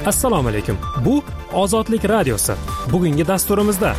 Assalomu alaykum. Bu Ozodlik radiosi. Bugungi dasturimizda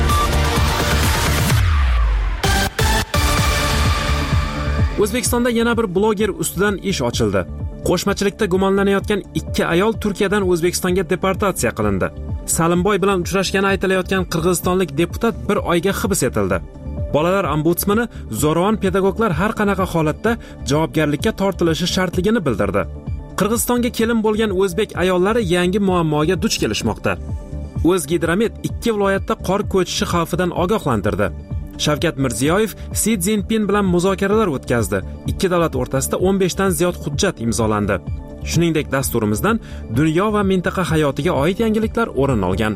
O'zbekistonda yana bir bloger ustidan ish ochildi. Qo'shmachilikda gumonlanayotgan 2 ayol Turkiyadan O'zbekistonga deportatsiya qilindi. Salimboy bilan uchrashgani aytilayotgan qirg'izistonlik deputat 1 oyga hibs etildi. Bolalar ombudsmani zo'ravon pedagoglar har qanaqa holatda javobgarlikka tortilishi shartligini bildirdi. Qirg'izistonga kelin bo'lgan o'zbek ayollari yangi muammoga duch kelishmoqda. O'zgidromet 2 viloyatda qor ko'chishi xavfidan ogohlantirdi. Shavkat Mirziyoyev Si Szinpin bilan muzokaralar o'tkazdi. 2 davlat o'rtasida 15 dan ziyod hujjat imzolandi. Shuningdek, dasturimizdan dunyo va mintaqa hayotiga oid yangiliklar o'rin olgan.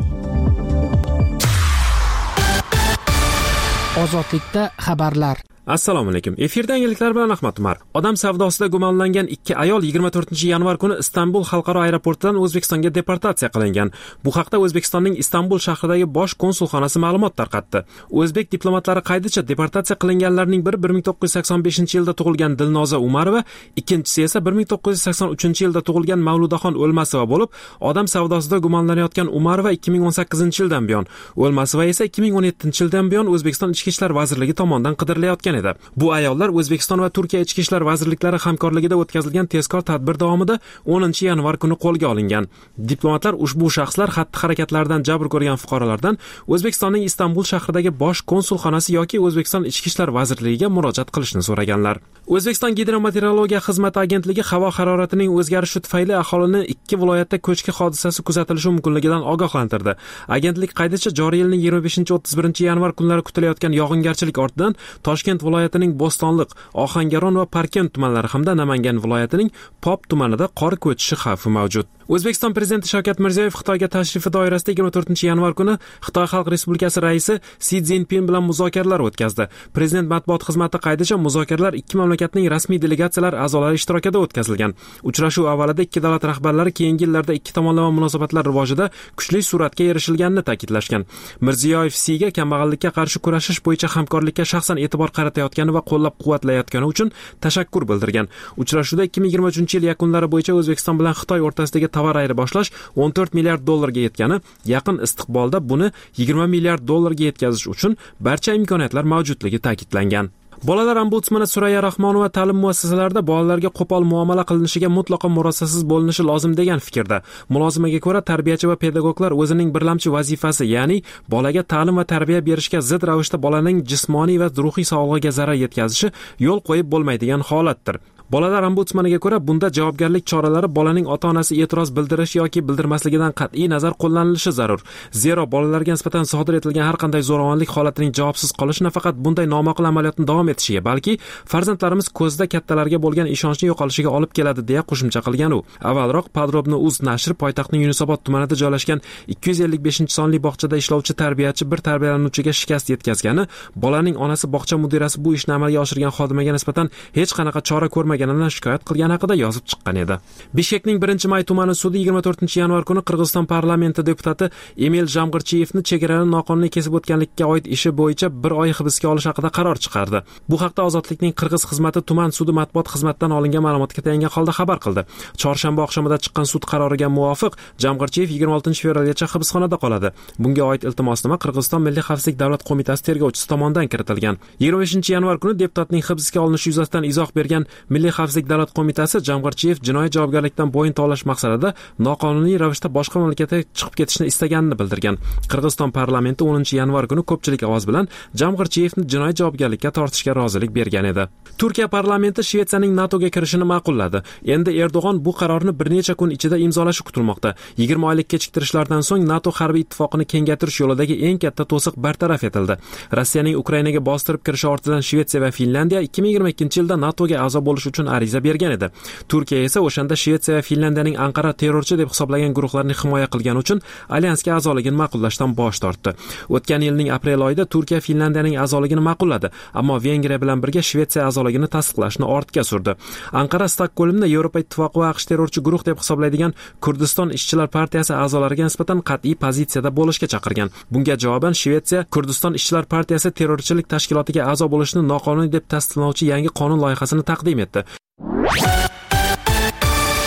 Ozodlikda xabarlar. Assalomu alaykum. Efirda yangiliklar bilan Ahmad Umar. Odam savdosida gumonlangan 2 ayol 24-yanvar kuni Istanbul xalqaro aeroportidan O'zbekistonga deportatsiya qilingan. Bu haqda O'zbekistonning Istanbul shahridagi bosh konsulxonasi ma'lumot tarqatdi. O'zbek diplomatlari qaydicha deportatsiya qilinganlarning biri 1985-yilda tug'ilgan Dilnoza Umarova, ikkinchisi esa 1983-yilda tug'ilgan Mavludaxon O'lmasova bo'lib, odam savdosida gumonlanayotgan Umarova 2018-yildan buyon, O'lmasova esa 2017-yildan buyon O'zbekiston Ichki ishlar vazirligi tomonidan qidirilayotgan edi. Bu ayollar O'zbekiston va Turkiya Ichki ishlar vazirliklari hamkorligida o'tkazilgan tezkor tadbir davomida 10-yanvar kuni qo'lga olingan. Diplomatlar ushbu shaxslar xatti-harakatlaridan jabr ko'rgan fuqarolardan O'zbekistonning Istanbul shahridagi bosh konsulxonasi yoki O'zbekiston Ichki ishlar vazirligiga murojaat qilishni so'raganlar. O'zbekiston Gidrometeorologiya xizmati agentligi havo haroratining o'zgarishi tufayli aholini 2 viloyatda ko'chki hodisasi kuzatilishi mumkinligidan ogohlantirdi. Agentlik qaydicha joriy yilning 25-31-yanvar kunlari kutilayotgan yog'ingarchilik ortidan Toshkent viloyatining Bo'stonliq, Ohangaron va Parkent tumanlari hamda Namangan viloyatining Pop tumanida qor ko'chishi xavfi mavjud. O'zbekiston prezidenti Shavkat Mirziyoyev Xitoyga tashrifi doirasida 24-yanvar kuni Xitoy Xalq Respublikasi raisi Si Szinpin bilan muzokaralar o'tkazdi. Prezident matbuot xizmati qaydicha muzokaralar 2 mamlakatning rasmiy delegatsiyalari a'zolari ishtirokida o'tkazilgan. Uchrashuv avvalida 2 davlat rahbarlari keyingi yillarda 2 tomonlama munosabatlar rivojida kuchli sur'atga erishilganini ta'kidlashgan. Mirziyoyev Siga kambag'allikka qarshi kurashish bo'yicha hamkorlikka shaxsan e'tibor qaratayotgani va qo'llab-quvvatlayotgani uchun tashakkur bildirgan. Uchrashuvda 2023-yil yakunlari bo'yicha O'zbekiston bilan Xitoy o'rtasidagi tovar ayirboshlash 14 milliard dollarga yetgani, yaqin istiqbolda buni 20 milliard dollarga yetkazish uchun barcha imkoniyatlar mavjudligi ta'kidlangan. Bolalar ombudsmani Surayya Rahmonova ta'lim muassasalarida bolalarga qo'pol muomala qilinishiga mutlaqo murosasiz bo'linishi lozim degan fikrda. Mulozimaga ko'ra, tarbiyachi va pedagoglar o'zining birlamchi vazifasi, ya'ni bolaga ta'lim va tarbiya berishga zid ravishda bolaning jismoniy va ruhiy sog'lig'iga zarar yetkazishi yo'l qo'yib bo'lmaydigan holatdir. Bolalar ombudsmaniga ko'ra, bunda javobgarlik choralari bolaning ota-onasi e'tiroz bildirish yoki bildirmasligidan qat'iy nazar qo'llanilishi zarur. Zero bolalarga nisbatan sodir etilgan har qanday zo'ravonlik holatining javobsiz qolishi nafaqat bunday noma'qul amaliyotni davom etishiga, balki farzandlarimiz ko'zida kattalarga bo'lgan ishonchni yo'qolishiga olib keladi, deya qo'shimcha qilgan u. Avvalroq Podrobno.uz nashri poytaxtning Yunusobod tumanida joylashgan 255-sonli bog'chada ishlovchi tarbiyachi bir tarbiyalanuvchiga shikast yetkazgani, bolaning onasi bog'cha mudirasi bu ishni amalga oshirgan xodimaga nisbatan hech qanaqa chora ko'rmagan shikoyat qilgani haqida yozib chiqqan edi. Bishkekning 1-May tumani sudi 24-yanvar kuni Qirg'iziston parlamenti deputati Emil Jamg'irchiyevni chegarani noqonuniy kesib o'tganlikka oid ishi bo'yicha 1 oy hibsga olish haqida qaror chiqardi. Bu haqda Ozodlikning Qirg'iz xizmati tuman sudi matbuot xizmatidan olingan ma'lumotga tayangan holda xabar qildi. Chorshanba oqshomida chiqqan sud qaroriga muvofiq Jamg'irchiyev 26-fevralgacha hibsxonada qoladi. Bunga oid iltimosnoma Qirg'iziston Milliy xavfsizlik davlat qo'mitasi tergovchisi tomonidan kiritilgan. 25-yanvar kuni deputatning hibsga olinishi yuzasidan izoh bergan Milliy xavfsizlik davlat qo'mitasi Jamg'irchiyev jinoiy javobgarlikdan bo'yin tovlash maqsadida noqonuniy ravishda boshqa mamlakatga chiqib ketishni istaganini bildirgan. Qirg'iziston parlamenti 10-yanvar kuni ko'pchilik ovoz bilan Jamg'irchiyevni jinoiy javobgarlikka tortishga rozilik bergan edi. Turkiya parlamenti Shvetsiyaning NATOga kirishini ma'qulladi. Endi Erdo'g'on bu qarorni bir necha kun ichida imzolashi kutilmoqda. 20 oylik kechiktirishlardan so'ng NATO harbiy ittifoqini kengaytirish yo'lidagi eng katta to'siq bartaraf etildi. Rossiyaning Ukrainaga bostirib kirishi ortidan Shvetsiya va Finlandiya 2022-yilda NATOga a'zo bo'lish uchun ariza bergan edi. Turkiya esa o'shanda Shvetsiya va Finlandiyaning Anqara terrorchi deb hisoblagan guruhlarni himoya qilgani uchun alyansga a'zoligini ma'qullashdan bosh tortdi. O'tgan yilning aprel oyida Turkiya Finlandiyaning a'zoligini ma'qulladi, ammo Vengriya bilan birga Shvetsiya a'zoligini tasdiqlashni ortga surdi. Anqara Stokgolmda Yevropa ittifoqi va AQSh terrorchi guruh deb hisoblaydigan Kurdiston ishchilar partiyasi a'zolariga nisbatan qat'iy pozitsiyada bo'lishga chaqirgan. Bunga javoban Shvetsiya Kurdiston ishchilar partiyasi terrorchilik tashkilotiga a'zo bo'lishni noqonuniy deb tasdiqlovchi yangi qonun loyihasini taqdim etdi.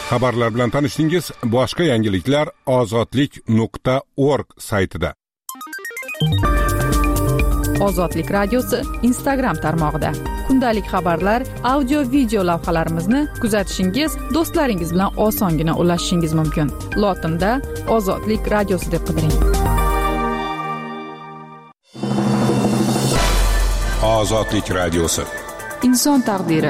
Xabarlar bilan tanishdingiz. Boshqa yangiliklar ozodlik.org saytida. Ozodlik radiosi Instagram tarmog'ida. Kundalik xabarlar, audio, video lavhalarimizni kuzatishingiz, do'stlaringiz bilan osongina ulashishingiz mumkin. Lotinda Ozodlik radiosi deb qidiring. Ozodlik radiosi. Inson taqdiri.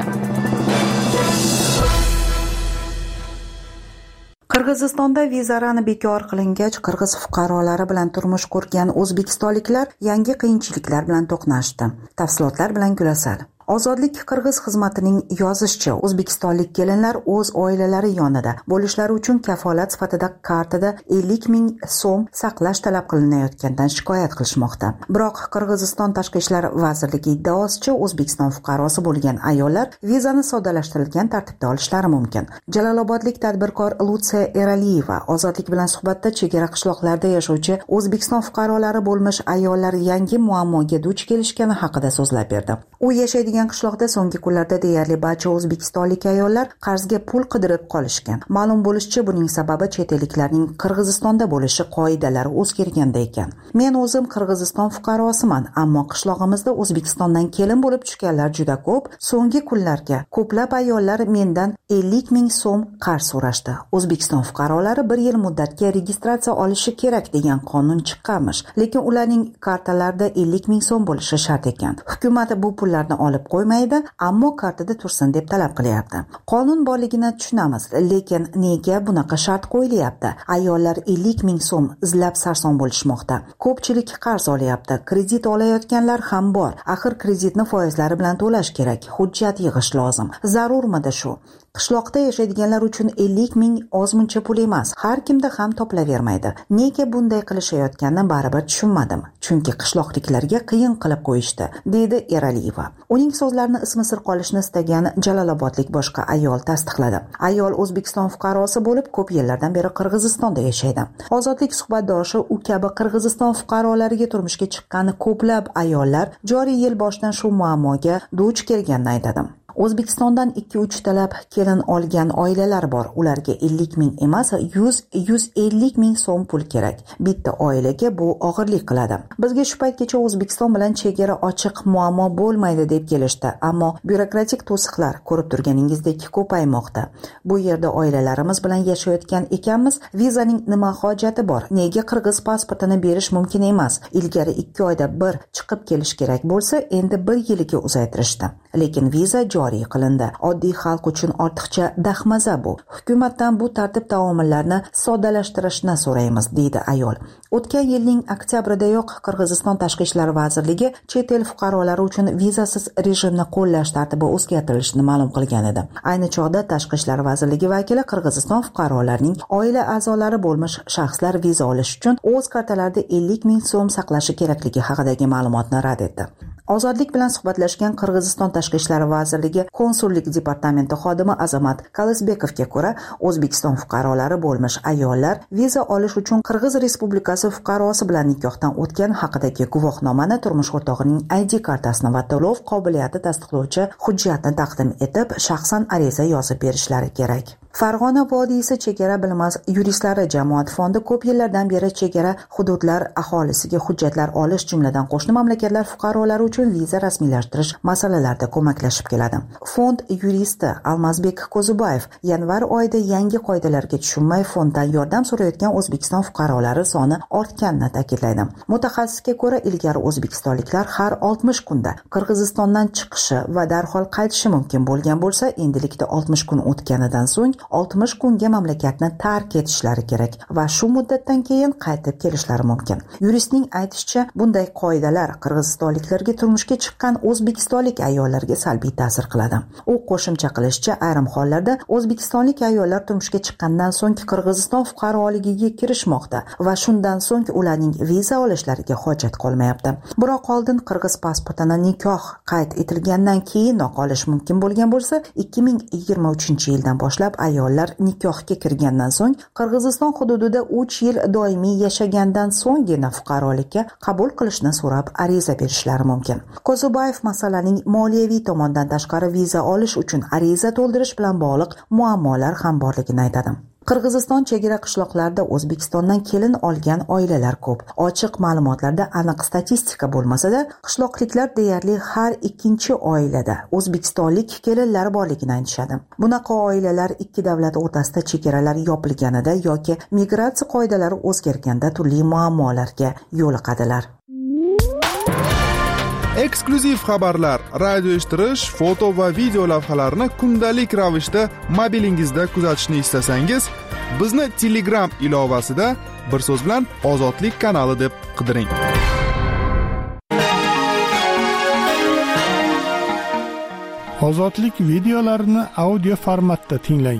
Qirg'izistonda vizarani bekor qilingach, qirg'iz fuqarolari bilan turmush qurgan o'zbekistonliklar yangi qiyinchiliklar bilan to'qnashdi. Tafsilotlar bilan Gulasal. Ozodlik Qirg'iz xizmatining yozishicha, o'zbekistonlik kelinlar o'z oilalari yonida bo'lishlari uchun kafolat sifatida kartada 50 ming so'm saqlash talab qilinayotganidan shikoyat qilishmoqda. Biroq Qirg'iziston Tashqi ishlar vazirligi iddaosicha, O'zbekiston fuqarosi bo'lgan ayollar vizani soddalashtirilgan tartibda olishlari mumkin. Jalolobodlik tadbirkor Lutsiya Eraliyeva Ozodlik bilan suhbatda chegara qishloqlarda yashovchi O'zbekiston fuqarolari bo'lmish ayollar yangi muammoga duch kelishgani haqida so'zlab berdi. U yashaydigan qishloqda so'nggi kunlarda deyarli barcha o'zbekistonlik ayollar qarzga pul qidirib qolishgan. Ma'lum bo'lishicha, buning sababi chet elliklarning Qirg'izistonda bo'lishi qoidalari o'zgarganda ekan. Men o'zim Qirg'iziston fuqarosiman, ammo qishlog'imizda O'zbekistondan kelin bo'lib tushganlar juda ko'p. So'nggi kunlarga ko'plab ayollar mendan 50 ming so'm qarz so'rashdi. O'zbekiston fuqarolari 1 yil muddatga registratsiya olishi kerak degan qonun chiqqanmish, lekin ularning kartalarida 50 ming so'm bo'lishi shart ekan. Hukumat bu pullarni olib qo'ymaydi, ammo kartada tursin deb talab qilyapti. Qonun borligini tushunamiz, lekin nega bunaqa shart qo'yilyapti? Ayollar 50 ming so'm izlab sarson bo'lishmoqda. Ko'pchilik qarz olyapti, kredit olayotganlar ham bor. Axir kreditni foizlari bilan to'lash kerak, hujjat yig'ish lozim. Zarurmidi shu? Qishloqda yashaydiganlar uchun 50 ming ozmuncha pul emas, har kimda ham topilavermaydi. Nega bunday qilishayotganini baribir tushunmadim. Chunki qishloqliklarga qiyin qilib qo'yishdi, dedi Eraliyeva. Uning so'zlarini ismi sir qolishni istagan Jalolobodlik boshqa ayol tasdiqladi. Ayol O'zbekiston fuqarosi bo'lib, ko'p yillardan beri Qirg'izistonda yashaydi. Ozodlik suhbatdoshi u kabi Qirg'iziston fuqarolariga turmushga chiqqan ko'plab ayollar joriy yil boshidan shu muammoga duch kelganini aytadi. O'zbekistondan 2-3 talab kelin olgan oilalar bor. Ularga 50 ming emas, 100-150 ming so'm pul kerak. Bitta oilaga bu og'irlik qiladi. Bizga shu paytgacha O'zbekiston bilan chegara ochiq muammo bo'lmaydi deb kelishdi, ammo byurokratik to'siqlar ko'rib turganingizdek ko'paymoqda. Bu yerda oilalarimiz bilan yashayotgan ekanmiz, vizaning nima hojati bor? Nega qirg'iz pasportini berish mumkin emas? Ilgari 2 oyda bir chiqib kelish kerak bo'lsa, endi 1 yilga uzaytirishdi. Lekin viza joriy qilindi. Oddiy xalq uchun ortiqcha dahmaza bu. Hukumatdan bu tartib taomillarni soddalashtirishni so'raymiz, deydi ayol. O'tgan yilning oktyabridayoq Qirg'iziston Tashqi ishlar vazirligi chet el fuqarolari uchun vizasiz rejimni qo'llash tartibi o'zgartirilishini ma'lum qilgan edi. Ayni chog'da Tashqi ishlar vazirligi vakili Qirg'iziston fuqarolarining oila a'zolari bo'lmish shaxslar viza olish uchun o'z kartalarida 50 ming so'm saqlashi kerakligi haqidagi ma'lumotni rad etdi. Ozodlik bilan suhbatlashgan Qirg'iziston Tashqi ishlar vazirligi konsullik departamenti xodimi Azamat Kalisbekovga ko'ra, O'zbekiston fuqarolari bo'lmish ayollar viza olish uchun Qirg'iz Respublikasi fuqarosi bilan nikohdan o'tgan haqidagi guvohnomani, turmush o'rtog'ining ID kartasini va to'lov qobiliyati tasdiqlovchi hujjatni taqdim etib, shaxsan ariza yozib berishlari kerak. Farg'ona vodiysi chegara bilmas yuristlari jamoat fondi ko'p yillardan beri chegara hududlar aholisiga hujjatlar olish, jumladan qo'shni mamlakatlar fuqarolari uchun viza rasmiylashtirish masalalarida ko'maklashib keladi. Fond yuristi Almazbek Ko'zubayev yanvar oyida yangi qoidalarga tushunmay fonddan yordam so'rayotgan O'zbekiston fuqarolari soni ortganini ta'kidlaydi. Mutaxassisga ko'ra, ilgari o'zbekistonliklar har 60 kunda Qirg'izistondan chiqishi va darhol qaytishi mumkin bo'lgan bo'lsa, endilikda 60 kun o'tganidan so'ng 60 kunga mamlakatni tark etishlari kerak va shu muddatdan keyin qaytib kelishlari mumkin. Yuristning aytishicha, bunday qoidalar qirg'izistonliklarga turmushga chiqqan o'zbekistonlik ayollarga salbiy ta'sir qiladi. U qo'shimcha qilishicha, ayrim hollarda o'zbekistonlik ayollar turmushga chiqqandan so'ng Qirg'iziston fuqaroligiga kirishmoqda va shundan so'ng ularning viza olishlariga hojat qolmayapti. Biroq oldin qirg'iz pasportini nikoh qayd etilgandan keyinoq olish mumkin bo'lgan bo'lsa, 2023-yildan boshlab ayollar nikohga kirgandan so'ng Qirg'iziston hududida 3 yil doimiy yashagandan so'nggina fuqarolikka qabul qilishni so'rab ariza berishlari mumkin. Ko'zubayev masalaning moliyaviy tomondan tashqari viza olish uchun ariza to'ldirish bilan bog'liq muammolar ham borligini aytadi. Qirg'iziston chegara qishloqlarida O'zbekistondan kelin olgan oilalar ko'p. Ochiq ma'lumotlarda aniq statistika bo'lmasa-da, qishloqliklar deyarli har ikkinchi oilada o'zbekistonlik kelinlar borligini aytishadi. Bunaqa oilalar ikki davlat o'rtasida chegaralar yopilganida yoki migratsiya qoidalari o'zgarganda turli muammolarga yo'liqadilar. Eksklyuziv xabarlar, radio eshittirish, foto va video lavhalarni kundalik ravishda mobilingizda kuzatishni istasangiz, bizni Telegram ilovasida bir so'z bilan Ozodlik kanali deb qidiring. Ozodlik videolarini audio formatda tinglang.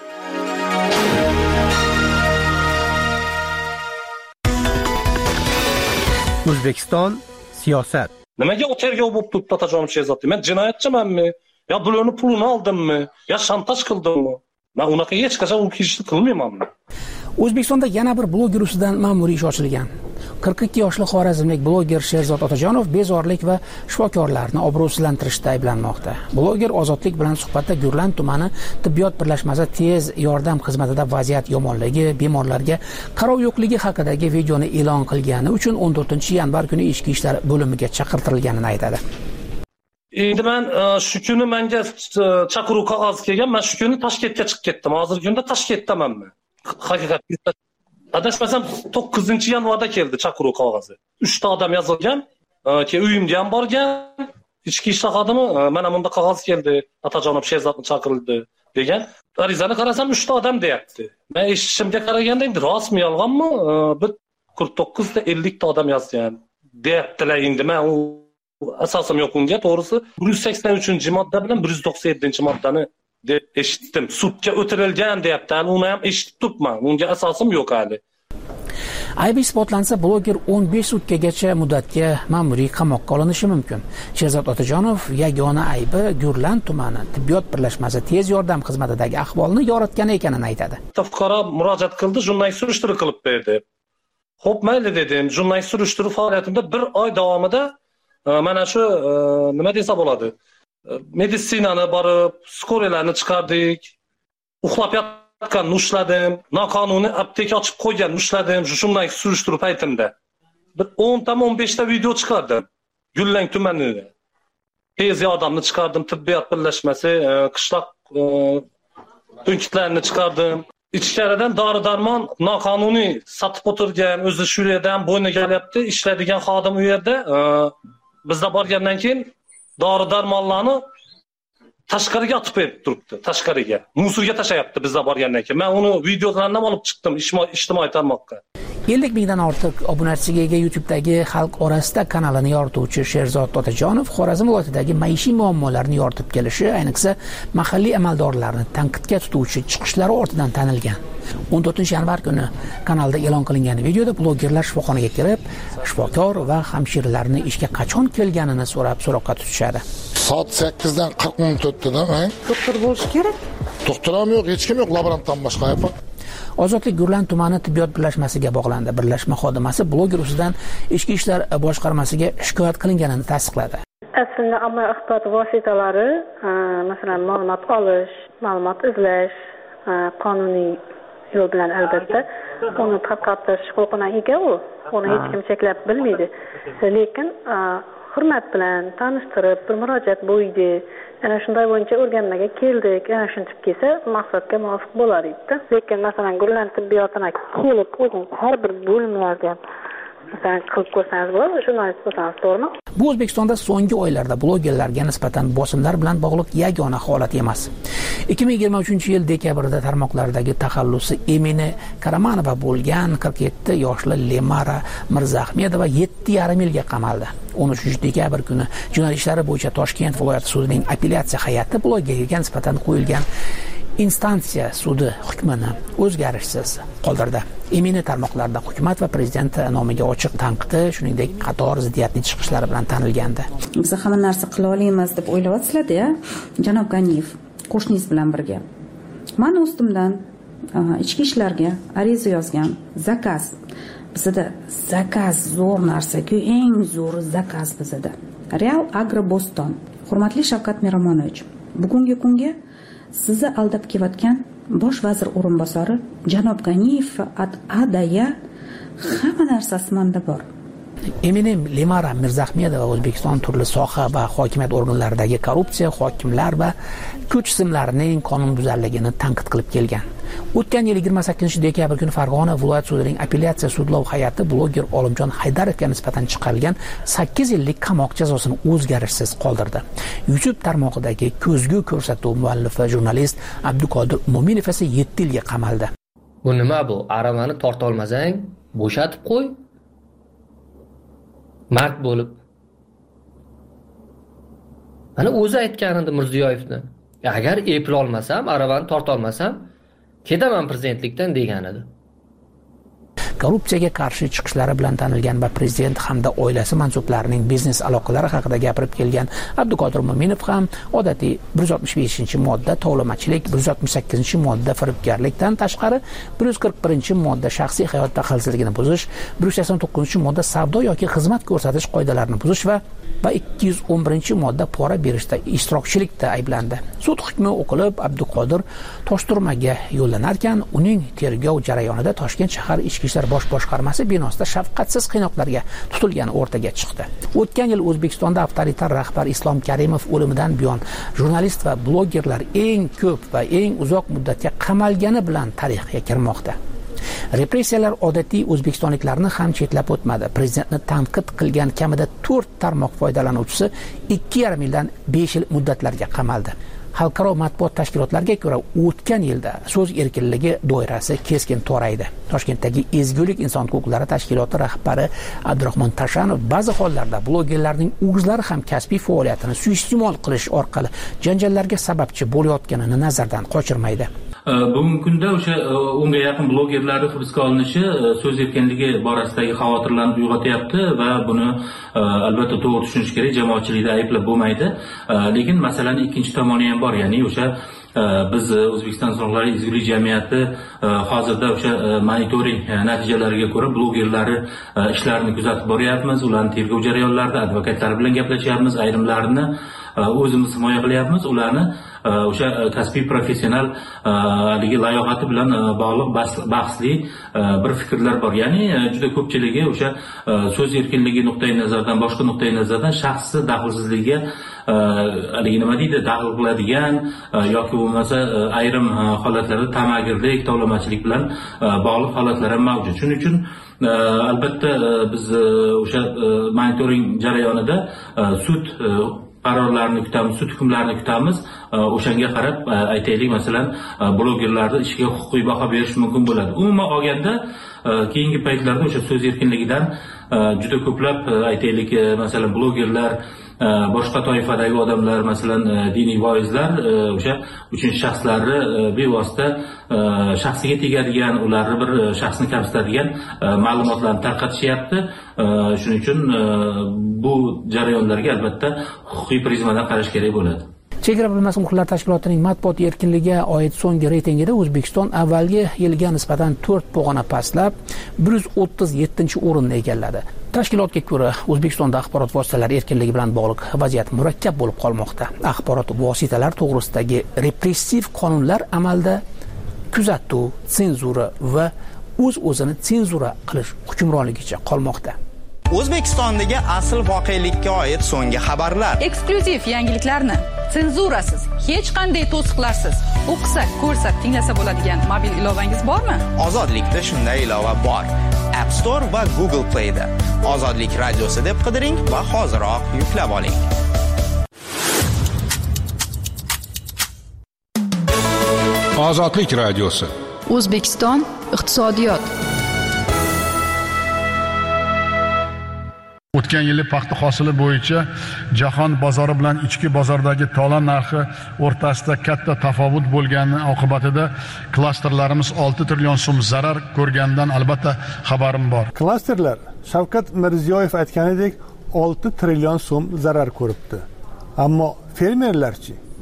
O'zbekiston siyosat. Nimaga o tergov bo'lib turibdi Otajonov Sherzod? Men jinoyatchimanmi? Yo bularni pulini oldimmi? Yo shantaj qildimmi? Men unaqa hech qachon u ishni qilmayman. O'zbekistonda yana bir bloger ustidan ma'muriy ish ochilgan. 42 yoshli xorazmlik bloger Sherzod Otajonov bezorilik va shifokorlarni obro'sizlantirishda ayblanmoqda. Bloger Ozodlik bilan suhbatda Gurlan tumani tibbiyot birlashmasi tez yordam xizmatida vaziyat yomonligi, bemorlarga qarov yo'qligi haqidagi videoni e'lon qilgani uchun 14-yanvar kuni ichki ishlar bo'limiga chaqirtirilganini aytadi. Endi men shu kuni menga chaqiruv qog'ozi kelgan, men shu kuni Toshkentga chiqib ketdim. Hozirgi kunda Toshkentdamanmi? Haqiqatda adashmasam 9-yanvarda keldi chaqiruv qog'ozi. 3 ta odam yozilgan, ki uyimga ham borgan. Ichki ishlar xodimi mana bunda qog'oz keldi, Otajonov Sherzodni chaqirildi degan. Arizani qarasam 3 ta odam deyapti. Men eshitishimga qaraganda endi rostmi, yolg'onmi? Bir 49 ta 50 ta odam yozgan deyaptilar. Endi men u asosim yo'q unga, to'g'risi 183-modda bilan 197-moddani deb eshitdim. Sudga o'tirilgan deyapti. Uni ham eshitib turibman. Unga asosim yo'q hali. Aybi isbotlansa, bloger 15 sutkagacha muddatga ma'muriy qamoqqa olinishi mumkin. Sherzod Otajonov yagona aybi Gurlan tumani tibbiyot birlashmasi tez yordam xizmatidagi ahvolni yoritgan ekanini aytadi. Fuqaro murojaat qildi, jurnalist surishtiruv qilib berdi. Xo'p, mayli dedim. Jurnalist surishtiruv faoliyatimda 1 oy davomida mana shu nima desa bo'ladi? Meditsinani borib, skoriyalarni chiqardik. Uxlab yotganni ushladim. Noqonuniy apteka ochib qo'yganni ushladim. Shunday surishtiruv paytimda. Bir 10-15 ta video chiqardim. Gullang tumanida. Tez yordamni chiqardim, tibbiyot birlashmasi, qishloq punktlarini chiqardim. Ichkaridan dori-darmon noqonuniy sotib o'tirgan, o'zi shu yerdan bo'yniga olyapti, ishlaydigan xodim u yerda. Bizda borgandan keyin dori-darmonlarni tashqariga otib berib turibdi, tashqariga. Musorga tashlayapti bizda borgandan keyin. Men uni videolarini olib chiqdim ijtimoiy tarmoqqa. 50 mingdan ortiq obunachisiga ega YouTube'dagi xalq orasida kanalini yorituvchi Sherzod Otajonov Xorazm viloyatidagi maishiy muammolarni yoritib kelishi, ayniqsa mahalliy amaldorlarni tanqidga tutuvchi chiqishlari ortidan tanilgan. 14-yanvar kuni kanalda e'lon qilingan videoda blogerlar shifoxonaga kirib, shifokor va hamshiralarni ishga qachon kelganini so'roqqa tutishadi. Soat 8dan 40 minut o'tdi-da, doktor bo'lish kerak. Doktor ham yo'q, hech kim yo'q, laborantdan boshqa yo'q. Ozodlik Gurlan tumani tibbiyot birlashmasiga bog'landi. Birlashma xodimasi bloger ustidan ichki ishlar boshqarmasiga shikoyat qilinganini tasdiqladi. Aslında ommaviy axborot vositalari, masalan, ma'lumot olish, ma'lumot izlash, qonuniy yo'l bilan albatta uni tarqatish huquqiga ega u. Uni hech kim cheklab bilmaydi. Lekin hurmat bilan tanishtirib, bir murojaat bo'ydi. Ana shunday bo'yicha o'rganmaga keldik. Ana shunchib kelsa, maqsadga muvofiq bo'lar edi. Lekin masalan, Gurlan tibbiyotına kelib o'zing har bir bo'limlarga masalan qilib ko'rsangiz bo'ladi, jurnalist bo'lsangiz, to'g'rimi? Bu O'zbekistonda so'nggi oylarda blogerlarga nisbatan bosimlar bilan bog'liq yagona holat emas. 2023-yil dekabrda tarmoqlardagi taxallusi Emine Karamanova bo'lgan 47 yoshli Lemara Mirzaahmedova 7,5 yilga qamaldi. 13 dekabr kuni jinoyat ishlari bo'yicha Toshkent viloyati sudining apellyatsiya hay'ati blogerga nisbatan qo'yilgan instansiya sudi hukmini o'zgarishsiz qoldirdi. Emine tarmoqlarda hukumat va prezident nomiga ochiq tanqidi, shuningdek qator ziddiyatli chiqishlari bilan tanilgandi. Biz hamma narsa qila olamiz deb o'ylayapsizlar-da, janob Ganiyev, qo'shningiz bilan birga. Men ustimdan ichki ishlarga ariza yozgan. Zakaz. Bizda zakaz zo'r narsa-ku, eng zo'r zakaz bizda. Real Agroboston. Hurmatli Shavkat Miromonovich, bugungi kunga sizni aldab kelayotgan bosh vazir o'rinbosari janob Ganiyev adaya hamma narsasi menda bor. Eminem Lemara Mirzahmedova O'zbekiston turli soha va hokimiyat organlaridagi korrupsiya, hokimlar va kuch tizimlarining qonunbuzarligini tanqid qilib kelgan. O'tgan yil 28-dekabr kuni Farg'ona viloyat sudining apellyatsiya sudlov hay'ati bloger Olimjon Haydarovga nisbatan chiqarilgan 8 yillik qamoq jazosini o'zgarishsiz qoldirdi. YouTube tarmog'idagi ko'zgu ko'rsatuv muallifi jurnalist Abduqodir Mo'minov esa 7 yilga qamaldi. Bu nima bu? Aravani torta olmasang, bo'shatib qo'y. Mard bo'lib. Mana o'zi aytgan edi Mirziyoyevni. Agar eplay olmasam, aravani torta olmasam, ketaman prezidentlikdan degan edi. Korrupsiyaga qarshi chiqishlari bilan tanilgan va prezident hamda oilasi mansublarining biznes aloqalari haqida gapirib kelgan Abduqodir Mo'minov ham odatiy 165-modda tovlamachilik, 168-modda firibgarlikdan tashqari 141-modda shaxsiy hayot daxlsizligini buzish, 189-modda savdo yoki xizmat ko'rsatish qoidalarini buzish va 211-modda pora berishda ishtirokchilikda ayblandi. Sud hukmi o'qilib, Abduqodir Toshturmaga yo'llanarkan, uning tergov jarayonida Toshkent shahar ichki ishlar bosh boshqarmasi binosida shafqatsiz qiynoqlarga tutilgani o'rtaga chiqdi. O'tgan yil O'zbekistonda avtoritar rahbar Islom Karimov o'limidan buyon jurnalist va blogerlar eng ko'p va eng uzoq muddatga qamalgani bilan tarixga kirmoqda. Repressiyalar odatiy o'zbekistonliklarni ham chetlab o'tmadi. Prezidentni tanqid qilgan kamida 4 tarmoq foydalanuvchisi 2,5 yildan 5 yil muddatlarga qamaldi. Xalqaro matbuot tashkilotlariga ko'ra, o'tgan yilda so'z erkinligi doirasi keskin toraydi. Toshkentdagi Ezgulik inson huquqlari tashkiloti rahbari Abdurahmon Tashanov ba'zi hollarda blogerlarning o'zlari ham kasbiy faoliyatini suiiste'mol qilish orqali janjallarga sababchi bo'layotganini nazardan qochirmaydi. Bugungi kunda o'sha 10 ga yaqin blogerlarning hibsga olinishi so'z erkinligi borasidagi xavotirlarni uyg'otyapti va buni albatta to'g'ri tushunish kerak, jamoatchilikda ayblab bo'lmaydi. Lekin masalaning ikkinchi tomoni ham bor, ya'ni o'sha biz O'zbekiston Insonlar ezgulik jamiyati hozirda o'sha monitoring natijalariga ko'ra blogerlari ishlarini kuzatib boryapmiz, ularning tergov jarayonlarida advokatlari bilan gaplashyapmiz, ayrimlarini o'zimiz himoya qilyapmiz, ularni o'sha kasbiy professional layoqati bilan bog'liq bahsli bir fikrlar bor. Ya'ni juda ko'pchiligi o'sha so'z erkinligi nuqtai nazaridan, boshqa nuqtai nazardan shaxsiy daxlsizligiga nima deydi, daxl qiladigan yoki bo'lmasa ayrim holatlarda tamagirlik, tovlamachilik bilan bog'liq holatlar ham mavjud. Shuning uchun albatta biz o'sha monitoring jarayonida sud qarorlarini kutamiz, sud hukmlarini kutamiz. O'shanga qarab aytaylik, masalan, blogerlarning ishiga huquqiy baho berish mumkin bo'ladi. Umuman olganda, keyingi paytlarda o'sha so'z erkinligidan juda ko'plab aytaylik, masalan, blogerlar, boshqa toifadagi odamlar, masalan, diniy voizlar o'sha uchinchi shaxslarni bevosita shaxsiga tegadigan, ularni bir shaxsni kamsitadigan ma'lumotlarni tarqatishyapti. Shuning uchun bu jarayonlarga albatta huquqiy prizmadan qarash kerak bo'ladi. Chegara bilmas huquqlar tashkilotining matbuot erkinligiga oid so'nggi reytingida O'zbekiston avvalgi yilga nisbatan 4 pog'ona pastlab 137-o'rinni egalladi. Tashkilotga ko'ra, O'zbekistonda axborot vositalari erkinligi bilan bog'liq vaziyat murakkab bo'lib qolmoqda. Axborot vositalari to'g'risidagi repressiv qonunlar amalda kuzatuv, senzura va o'z-o'zini senzura qilish hukmronligicha qolmoqda. O'zbekistondagi asl voqelikka oid so'nggi xabarlar, eksklyuziv yangiliklarni senzurasiz, hech qanday to'siqlarsiz o'qisak, ko'rsak, tinglasa bo'ladigan mobil ilovangiz bormi? Ozodlikda shunday ilova bor. App Store va Google Play da Ozodlik radiosi deb qidiring va hoziroq yuklab oling. Ozodlik radiosi. O'zbekiston iqtisodiyot. O'tgan yili paxta hosili bo'yicha jahon bozori bilan ichki bozordagi tola narxi o'rtasida katta tafovut bo'lgani oqibatida klasterlarimiz 6 trillion so'm zarar ko'rganidan albatta xabarim bor. Klasterlar Shavkat Mirziyoyev aytganidek 6 trillion so'm zarar ko'ribdi. Ammo fermerlarchi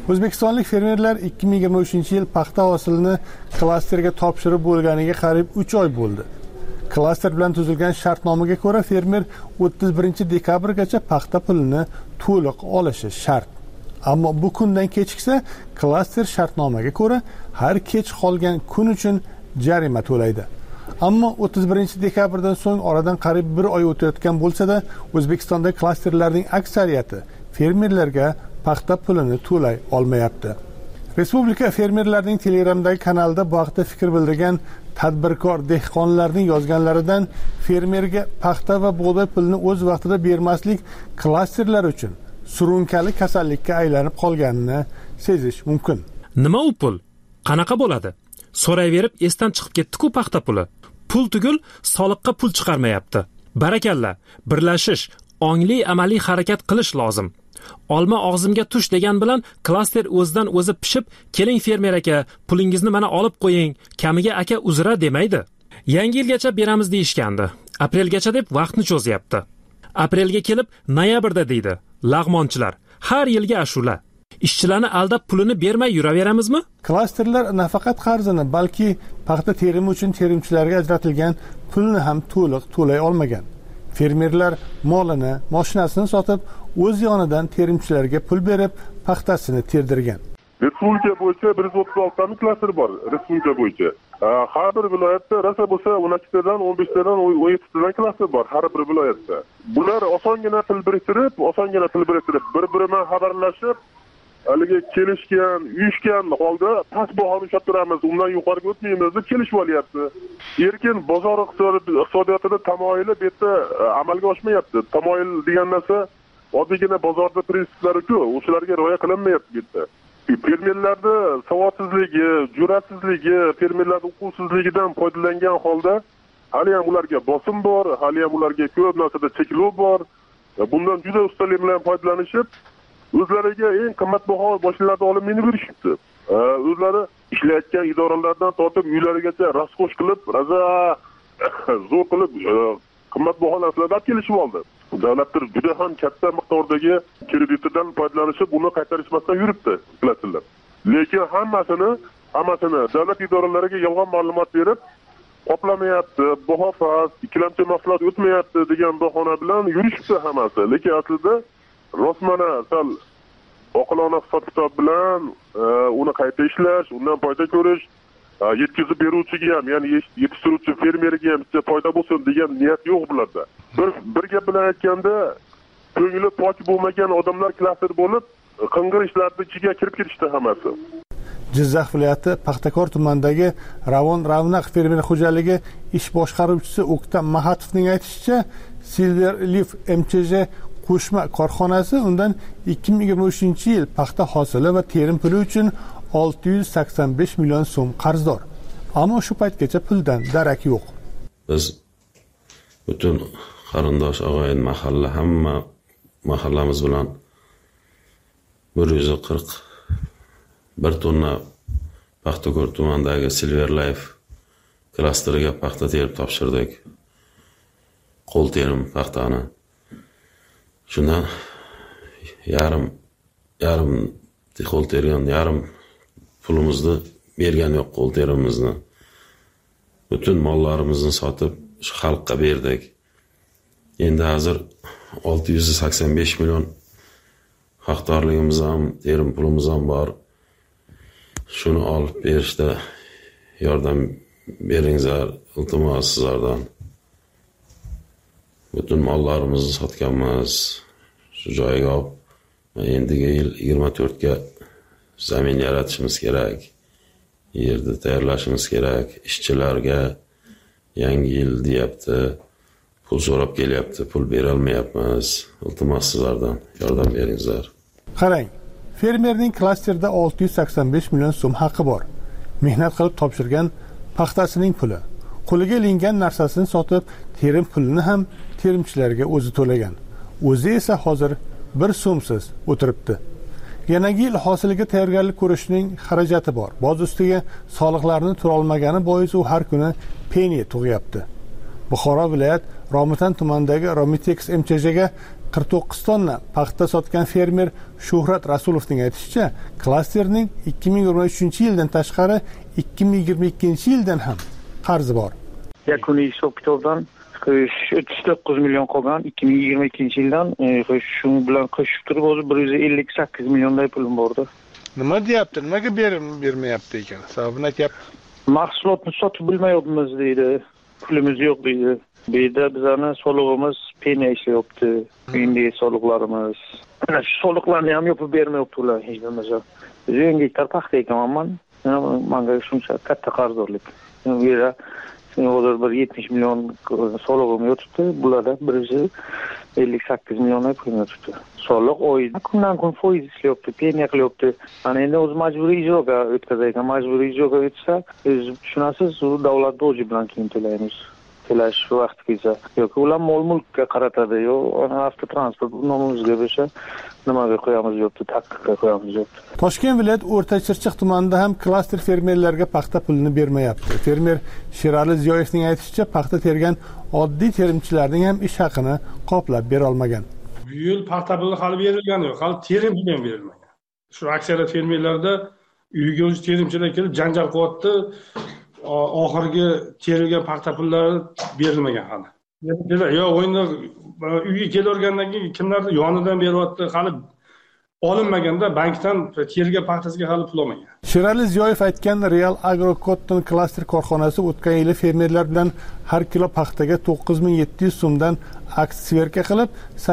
O'zbekistonlik fermerlar 2023-yil paxta hosilini klasterga topshirib bo'lganiga qariyb 3 oy bo'ldi. Klaster bilan tuzilgan shartnomaga ko'ra fermer 31-dekabrgacha paxta pulini to'liq olishi shart. Ammo bu kundan kechiksa, klaster shartnomaga ko'ra har kech qolgan kun uchun jarima to'laydi. Ammo 31-dekabrdan so'ng oradan qariyb 1 oy o'tayotgan bo'lsa-da, O'zbekistonda klasterlarning aksariyati fermerlarga paxta pulini to'lay olmayapti. Respublika fermerlarining Telegramdagi kanalida bu haqda fikr bildirgan tadbirkor dehqonlarning yozganlaridan fermerga paxta va bug'doy pulini o'z vaqtida bermaslik klasterlar uchun surunkali kasallikka aylanib qolganini sezish mumkin. Nima u pul? Qanaqa bo'ladi? So'rayverib esdan chiqib ketdi-ku paxta puli. Pul tugul soliqqa pul chiqarmayapti. Barakalla, birlashish, ongli amaliy harakat qilish lozim. Olma og'zimga tush degan bilan klaster o'zidan o'zi pishib, keling fermer aka, pulingizni mana olib qo'ying, kamiga aka uzra demaydi. Yangi yilgacha beramiz deyishgandi. Aprelgacha deb vaqtni cho'zyapti. Aprelga kelib noyabrda deydi. Lag'monchilar, har yilga ashula. Ishchilarni aldab pulini bermay yuraveramizmi? Klasterlar nafaqat qarzini, balki paxta terimi uchun terimchilarga ajratilgan pulni ham to'liq to'lay olmagan. Fermerlar molini, mashinasini sotib, o'z yonidan terimchilarga pul berib, paxtasini terdirgan. Respublika bo'yicha 136 ta klaster bor, respublika bo'yicha. Har bir viloyatda rasa bo'lsa 12 tadan, 15 tadan, 17 tadan klaster bor har bir viloyatda. Bular osongina til biriktirib, bir-biri bilan xabarlashib, haligi kelishgan, uyushgan holda past bahoni ushlab turamiz, undan yuqoriga o'tmaymiz deb kelishib olyapti. Erkin bozor iqtisodiyotida tamoyili bu yerda amalga oshmayapti. Tamoyil degan narsa oddiygina bozorda prinsiplari-ku, o'shalarga rioya qilinmayapti bu yerda. Fermerlarda savodsizligi, jur'atsizligi, fermerlarning uquvsizligidan foydalangan holda hali ham ularga bosim bor, hali ham ularga ko'p narsada cheklov bor. Bundan juda ustalik bilan foydalanishib, o'zlariga eng qimmatbaho mashinalarni olib minib yurishibdi. O'zlari ishlayotgan idoralardan tortib uylarigacha raskosh qilib, zo'r qilib qimmatbaho narsalarni olib kelishib oldi. Davlatlar juda ham katta miqdordagi kreditdan foydalanishib, uni qaytarishmasdan yuribdi klasterlar. Lekin hammasini davlat idoralariga yolg'on ma'lumot berib, qoplamayapti, baho past, ikkilamchi mahsulot o'tmayapti degan bahona bilan yurishibdi hammasi. Lekin aslida rostmana sal oqilona hisob-kitob bilan uni qayta ishlash, undan foyda ko'rish, yetkazib beruvchiga ham, ya'ni yetishtiruvchi fermerga ham foyda bo'lsin degan niyat yo'q bularda. Bir gap bilan aytganda, ko'ngli pok bo'lmagan odamlar klaster bo'lib, qing'ir ishlarning ichiga kirib ketishdi hammasi. Jizzax viloyati Paxtakor tumanidagi Ravon Ravnaq fermer xo'jaligi ish boshqaruvchisi O'ktam Mahatovning aytishicha, Silver Leaf MCJ qo'shma korxonasi undan 2023-yil paxta hosili va terim puli uchun 685 million so'm qarzdor. Ammo shu paytgacha puldan darak yo'q. Biz butun qarindosh og'ayin hamma mahallamiz bilan 141 tonna Paxtakor tumanidagi Silver Life klasteriga paxta terib topshirdik. Qo'l terim paxtani. Shundan yarim qo'l tergan, yarim pulimizni bergan yo'q, qo'l terimimizni. Butun mollarimizni sotib xalqqa berdik. Endi hozir 685 million haqdorligimiz ham, terim pulimiz ham bor. Shuni olib berishda yordam beringizlar, iltimos sizlardan. Butun mollarimizni sotganmiz. Shu joyga olib, endiga yil 24 ga zamin yaratishimiz kerak. Yerni tayyorlashimiz kerak. Ishchilarga yangi yil deyapti. Pul so'rab kelyapti, pul bera olmayapmiz. Iltimos sizlardan yordam beringizlar. Qarang, fermerning klasterda 685 million so'm haqqi bor. Mehnat qilib topshirgan paxtasining puli. Qo'liga ilingan narsasini sotib, terim pulini ham terimchilarga o'zi to'lagan. O'zi esa hozir 1 so'msiz o'tiribdi. Yangi yil hosiliga tayyorgarlik ko'rishning xarajati bor. Boz ustiga soliqlarni to'la olmagani bois u har kuni peniya tug'yapti. Buxoro viloyat Romitan tumanidagi Romitex MCJga 49 tonna paxta sotgan fermer Shuhrat Rasulovning aytishicha, klasterning 2023-yildan tashqari 2022-yildan ham qarzi bor. Yakuniy hisob-kitobdan 39 million qolgan 2022-yildan shu bilan qo'shib turib hozir 158 millionday pulim bordi. Nima deyapti? Nimaga bermayapti ekan? Sababini aytyapti. Mahsulotni sotib bilmayapmiz deydi. Pulimiz yo'q deydi. Bu yerda bizlarni soliqimiz penya ishlayapti. Endi soliqlarimiz. Ana shu soliqlarni ham yopib bermayapti ular hech bo'lmasa. Biz 10 gektar paxta ekaman. Menga shuncha katta qarzdorlik. Bu yerda hozir bir 70 million solig'im yotibdi. Bularda 158 million pulim yotibdi. Soliq oyda kundan kun foiz ishlayapti, penya qilyapti. Ana endi o'zi majburiy ijroga o'tkazayotgan, majburiy ijroga o'tsa, o'z tushunasiz, u davlat boji bilan keyin to'laymiz. To'lash vaqtgacha yoki ular mol-mulkka qaratadi, yo avtotransport nomimizga bo'lsa, nimaga qo'yamiz yo'qdi, taqiqqa qo'yamiz yo'qdi. Toshkent viloyat O'rta Chirchiq tumanida ham klaster fermerlarga paxta pulini bermayapti. Fermer Sherali Ziyoyevning aytishicha, paxta tergan oddiy terimchilarning ham ish haqini qoplab bera olmagan. Bu yil paxta puli hali berilgani yo'q, hali terim puli ham berilmagan. Shu aksariyat fermerlarda uyga o'zi terimchilar kelib janjal qilyapti. Oxirgi terilgan paxta pullari berilmagan hali. Yo, o'yinda uyga kelavergandan keyin kimlardir yonidan beryapti, hali olinmaganda bankdan terilgan paxtasiga hali pul olmagan. Sherali Ziyoyev aytgan Real Agro Cotton klaster korxonasi o'tgan yili fermerlar bilan har kilo paxtaga 9700 so'mdan aksiya qilib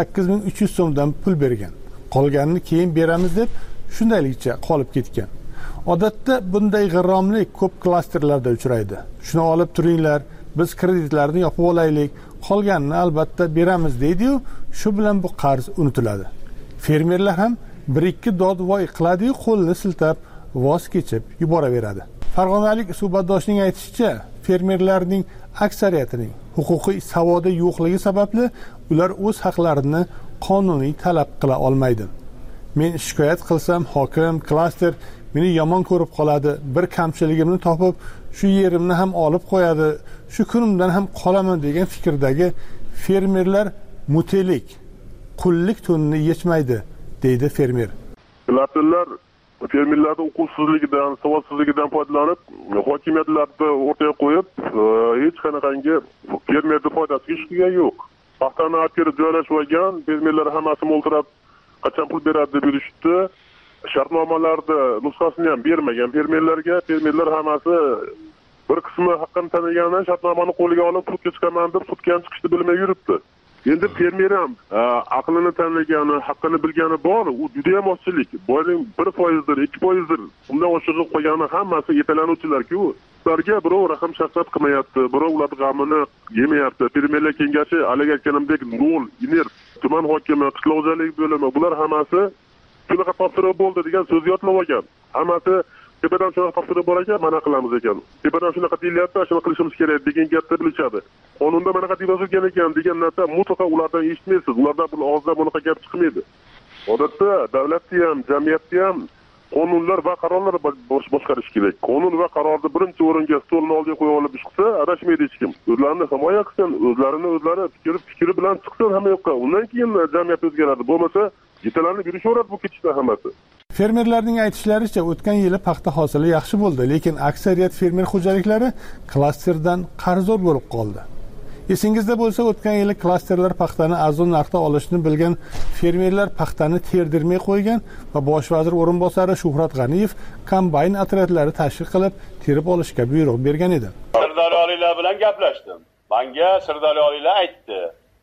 8300 so'mdan pul bergan. Qolganini keyin beramiz deb shundaylikcha qolib ketgan. Odatda bunday g'irromlik ko'p klasterlarda uchraydi. Shuni olib turinglar, biz kreditlarni yopib olaylik, qolganini albatta beramiz deydi-yu, shu bilan bu qarz unutiladi. Fermerlar ham 1-2 dodvoy qiladi-yu, qo'lini siltab voz kechib yuboraveradi. Farg'onalik suhbatdoshning aytishicha, fermerlarning aksariyatining huquqiy savodi yo'qligi sababli ular o'z haqlarini qonuniy talab qila olmaydi. Men shikoyat qilsam, hokim, klaster meni yomon ko'rib qoladi, bir kamchiligimni topib, shu yerimni ham olib qo'yadi, shu kunimdan ham qolaman degan fikrdagi fermerlar mutelik, qullik to'nini yechmaydi, deydi fermer. Klasterlar fermerlarning uquvsizligidan, savodsizligidan foydalanib, hokimiyatlarni o'rtaga qo'yib, hech qanaqangi fermerning foydasiga ish qilgan yo'q. Paxtani olib kelib joylashib olgan, fermerlar hammasi mo'ltirab qachon pul beradi deb yurishdi. Shartnomalarda nusxasini ham bermagan fermerlar hammasi bir qismi haqqini taniganidan shartnomani qo'liga olib sudga chiqaman deb sudga chiqishni bilmay yuribdi. Endi fermer ham aqlini tanlagani, haqqini bilgani bor, u juda ham ozchilik. Boyning 1%dir, 2%dir. Undan oshirib qo'ygani hammasi yetaklanuvchilar-ku. Ularga birov raqam shaxsat qilmayapti, birov ularning g'amini yemayapti. Fermerlar kengashi haliga aytganimdek nol, inert, tuman hokimi, qishloq xo'jaligi bo'limi, bular hammasi shunaqa topshiriq bo'ldi degan so'z yodlab olgan. Hammasi tepadan shunaqa topshiriq bor ekan, mana qilamiz ekan. Tepadan shunaqa deyilyapti, shuni qilishimiz kerak degan gapni bilishadi. Qonunda mana qanday yozilgan ekan degan narsa mutlaqo ulardan eshitmaysiz. Ulardan bu og'izdan bunaqa gap chiqmaydi. Odatda davlatda ham, jamiyatda ham qonunlar va qarorlar boshqarish kerak. Qonun va qarorni birinchi o'ringa stolning oldiga qo'yib olib chiqsa, adashmaydi hech kim. O'zlarini himoya qilsin, o'zlari fikri bilan chiqsin hamma yoqqa. Undan keyin jamiyat o'zgaradi. Bo'lmasa yetaklanib yurishaveradi bu ketishda hammasi. Fermerlarning aytishlaricha, o'tgan yili paxta hosili yaxshi bo'ldi, lekin aksariyat fermer xo'jaliklari klasterdan qarzdor bo'lib qoldi. Esingizda bo'lsa, o'tgan yili klasterlar paxtani arzon narxda olishni bilgan fermerlar paxtani terdirmay qo'ygan va bosh vazir o'rinbosari Shuhrat G'aniyev kombayn otryadlari tashkil qilib, terib olishga buyruq bergan edi. Sirdaryoliklar bilan gaplashdim. Menga Sirdaryoliklar aytdi.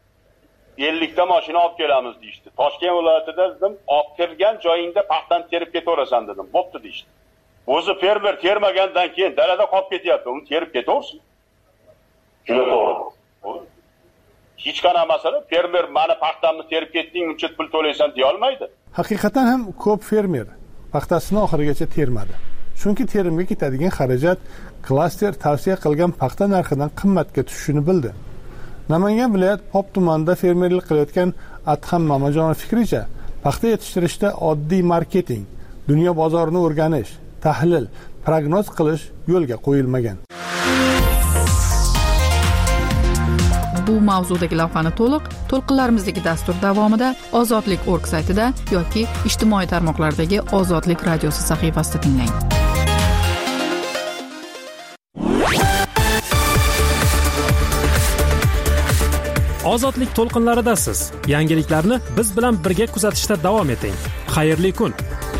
50 ta mashina olib kelamiz deydi. Toshkent viloyatida dedim, olib kirgan joyingda paxtani terib ketaverasan dedim. Bo'pti deydi. O'zi fermer termagandan keyin dalada qolib ketyapti, uni terib ketaversin. Shuna to'g'ri. Hech qanaqa masala fermer meni paxtamni terib ketding, uncha pul to'laysan deya olmaydi. Haqiqatan ham ko'p fermer paxtasini oxirigacha termadi. Chunki terimga ketadigan xarajat klaster tavsiya qilgan paxta narxidan qimmatga tushishini bildi. Namangan viloyat Pop tumanida fermerlik qilayotgan Adham Mamajonov fikricha, paxta yetishtirishda oddiy marketing, dunyo bozorini o'rganish, tahlil, prognoz qilish yo'lga qo'yilmagan. bu mavzudagi lavhani to'lqinlarimizdagi dastur davomida ozodlik.org saytida yoki ijtimoiy tarmoqlardagi Ozodlik radiosi sahifasida tinglang. Ozodlik to'lqinlaridasiz. Yangiliklarni biz bilan birga kuzatishda davom eting. Xayrli kun.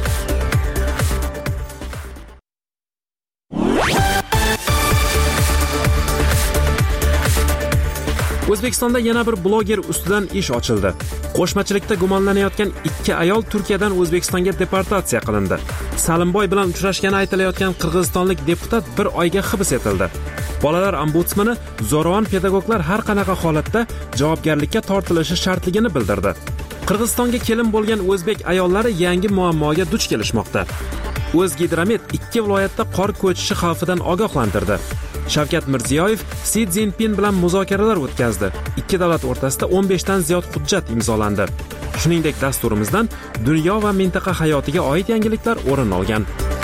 O'zbekistonda yana bir bloger ustidan ish ochildi. Qo'shmachilikda gumonlanayotgan 2 ayol Turkiyadan O'zbekistonga deportatsiya qilindi. Salimboy bilan uchrashgani aytilayotgan qirg'izistonlik deputat 1 oyga hibs etildi. Bolalar ombudsmani zo'ravon pedagoglar har qanaqa holatda javobgarlikka tortilishi shartligini bildirdi. Qirg'izistonga kelin bo'lgan o'zbek ayollari yangi muammoga duch kelishmoqda. O'zgidromet 2 viloyatda qor ko'chishi xavfidan ogohlantirdi. Shavkat Mirziyoyev Si Szinpin bilan muzokaralar o'tkazdi. 2 davlat o'rtasida 15 dan ziyod hujjat imzolandi. Shuningdek, dasturimizdan dunyo va mintaqa hayotiga oid yangiliklar o'rin olgan.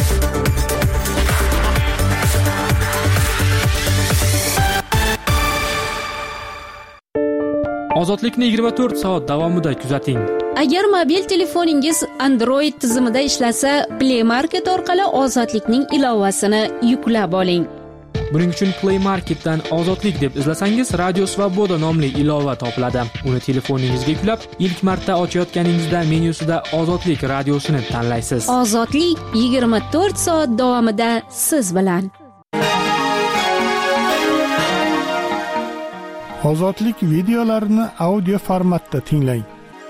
Ozodlikni 24 soat davomida kuzating. Agar mobil telefoningiz Android tizimida ishlasa, Play Market orqali Ozodlikning ilovasini yuklab oling. Buning uchun Play Marketdan Ozodlik deb izlasangiz, Radio Svoboda nomli ilova topiladi. Uni telefoningizga yuklab, ilk marta ochayotganingizda menyusida Ozodlik radiosini tanlaysiz. Ozodlik 24 soat davomida siz bilan. Ozodlik videolarini audio formatda tinglang.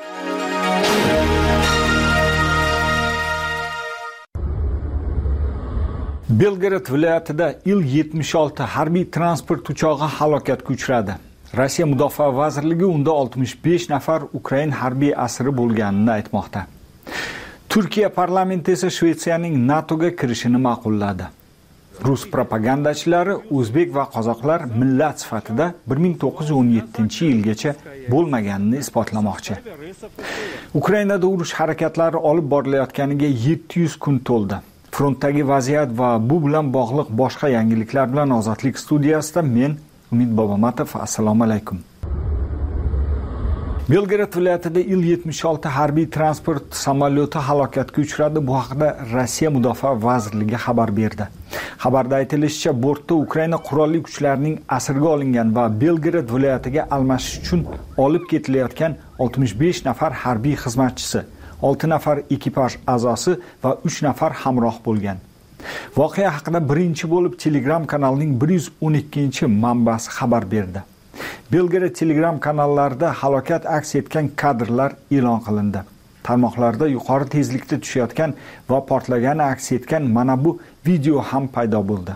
Belgrad viloyatida Il-76 harbiy transport uchog'i halokatga uchradi. Rossiya Mudofaa vazirligi unda 65 nafar Ukrain harbiy asiri bo'lganini aytmoqda. Turkiya parlamenti esa Shvetsiyaning NATOga kirishini ma'qulladi. Rus propagandachilari o'zbek va qozoqlar millat sifatida 1917-yilgacha bo'lmaganini isbotlamoqchi. Ukrainada urush harakatlari olib borilayotganiga 700 kun to'ldi. Frontdagi vaziyat va bu bilan bog'liq boshqa yangiliklar bilan Ozodlik studiyasida men Umid Bobomatov. Assalomu alaykum. Belgrad viloyatida Il-76 harbiy transport samolyoti halokatga uchradi. Bu haqda Rossiya Mudofaa vazirligi xabar berdi. Xabarda aytilishicha, bortda Ukraina qurolli kuchlarining asirga olingan va Belgrad viloyatiga almashish uchun olib ketilayotgan 65 nafar harbiy xizmatchisi, 6 nafar ekipaj a'zosi va 3 nafar hamroh bo'lgan. Voqea haqida birinchi bo'lib Telegram kanalining 112-manbasi xabar berdi. Belgrad Telegram kanallarida halokat aks etgan kadrlar e'lon qilindi. Tarmoqlarda yuqori tezlikda tushayotgan va portlagani aks etgan mana bu video ham paydo bo'ldi.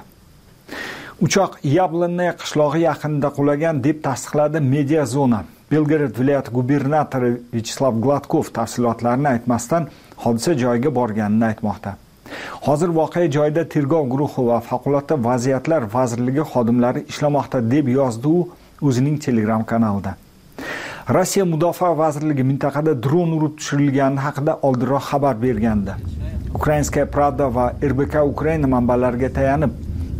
Uchoq Yablonnoye qishlog'i yaqinida qulagan deb tasdiqladi Media Zona. Belgrad viloyati gubernatori Vyacheslav Gladkov tafsilotlarni aytmasdan hodisa joyiga borganini aytmoqda. Hozir voqea joyida tergov guruhi va favqulodda vaziyatlar vazirligi xodimlari ishlamoqda deb yozdi u o'zining Telegram kanalida. Rossiya Mudofaa vazirligi mintaqada dron urib tushirilgani haqida oldinroq xabar bergandi. Ukrainskaya Pravda va RBK Ukraina manbalariga tayanib,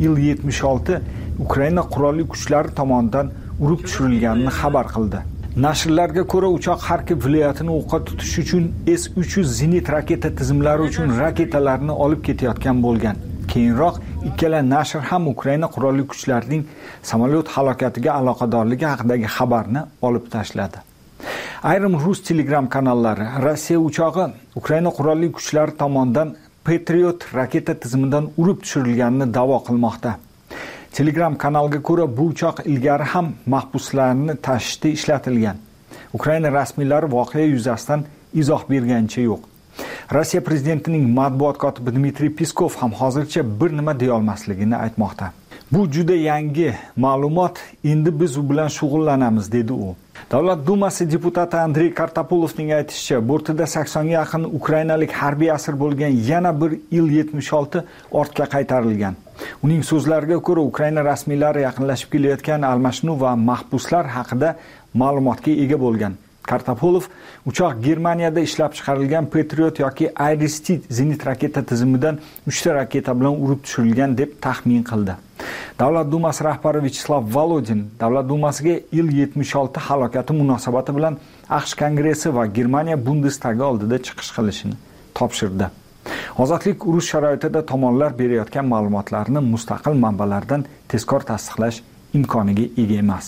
Il-76 Ukraina qurolli kuchlari tomonidan urib tushirilganini xabar qildi. Nashrlarga ko'ra, uchoq Xarkov viloyatini o'qqa tutish uchun S-300 zenit raketa tizimlari uchun raketalarni olib ketayotgan bo'lgan. Keyinroq ikkala nashr ham Ukraina qurolli kuchlarining samolyot halokatiga aloqadorligi haqidagi xabarni olib tashladi. Ayrim rus Telegram kanallari Rossiya uchog'i Ukraina qurolli kuchlari tomonidan Patriot raketa tizimidan urib tushirilganini da'vo qilmoqda. Telegram kanalga ko'ra, bu uchoq ilgari ham mahbuslarni tashishda ishlatilgan. Ukraina rasmiylari voqea yuzasidan izoh berganicha yo'q. Rossiya prezidentining matbuot kotibi Dmitriy Peskov ham hozircha bir nima deya olmasligini aytmoqda. Bu juda yangi ma'lumot, endi biz u bilan shug'ullanamiz, dedi u. Davlat dumasi deputati Andrey Kartapulovning aytishicha, bortida 80 ga yaqin ukrainalik harbiy asir bo'lgan yana bir Il-76 ortga qaytarilgan. Uning so'zlariga ko'ra, Ukraina rasmiylari yaqinlashib kelayotgan almashinuv va mahbuslar haqida ma'lumotga ega bo'lgan. Kartapolov uchoq Germaniyada ishlab chiqarilgan Patriot yoki Iris-T zenit raketa tizimidan 3 ta raketa bilan urib tushirilgan deb taxmin qildi. Davlat dumasi rahbari Vyacheslav Volodin Davlat dumasiga Il-76 halokati munosabati bilan AQSh Kongressi va Germaniya Bundestagi oldida chiqish qilishini topshirdi. Ozodlik urush sharoitida tomonlar berayotgan ma'lumotlarni mustaqil manbalardan tezkor tasdiqlash imkoniga ega emas.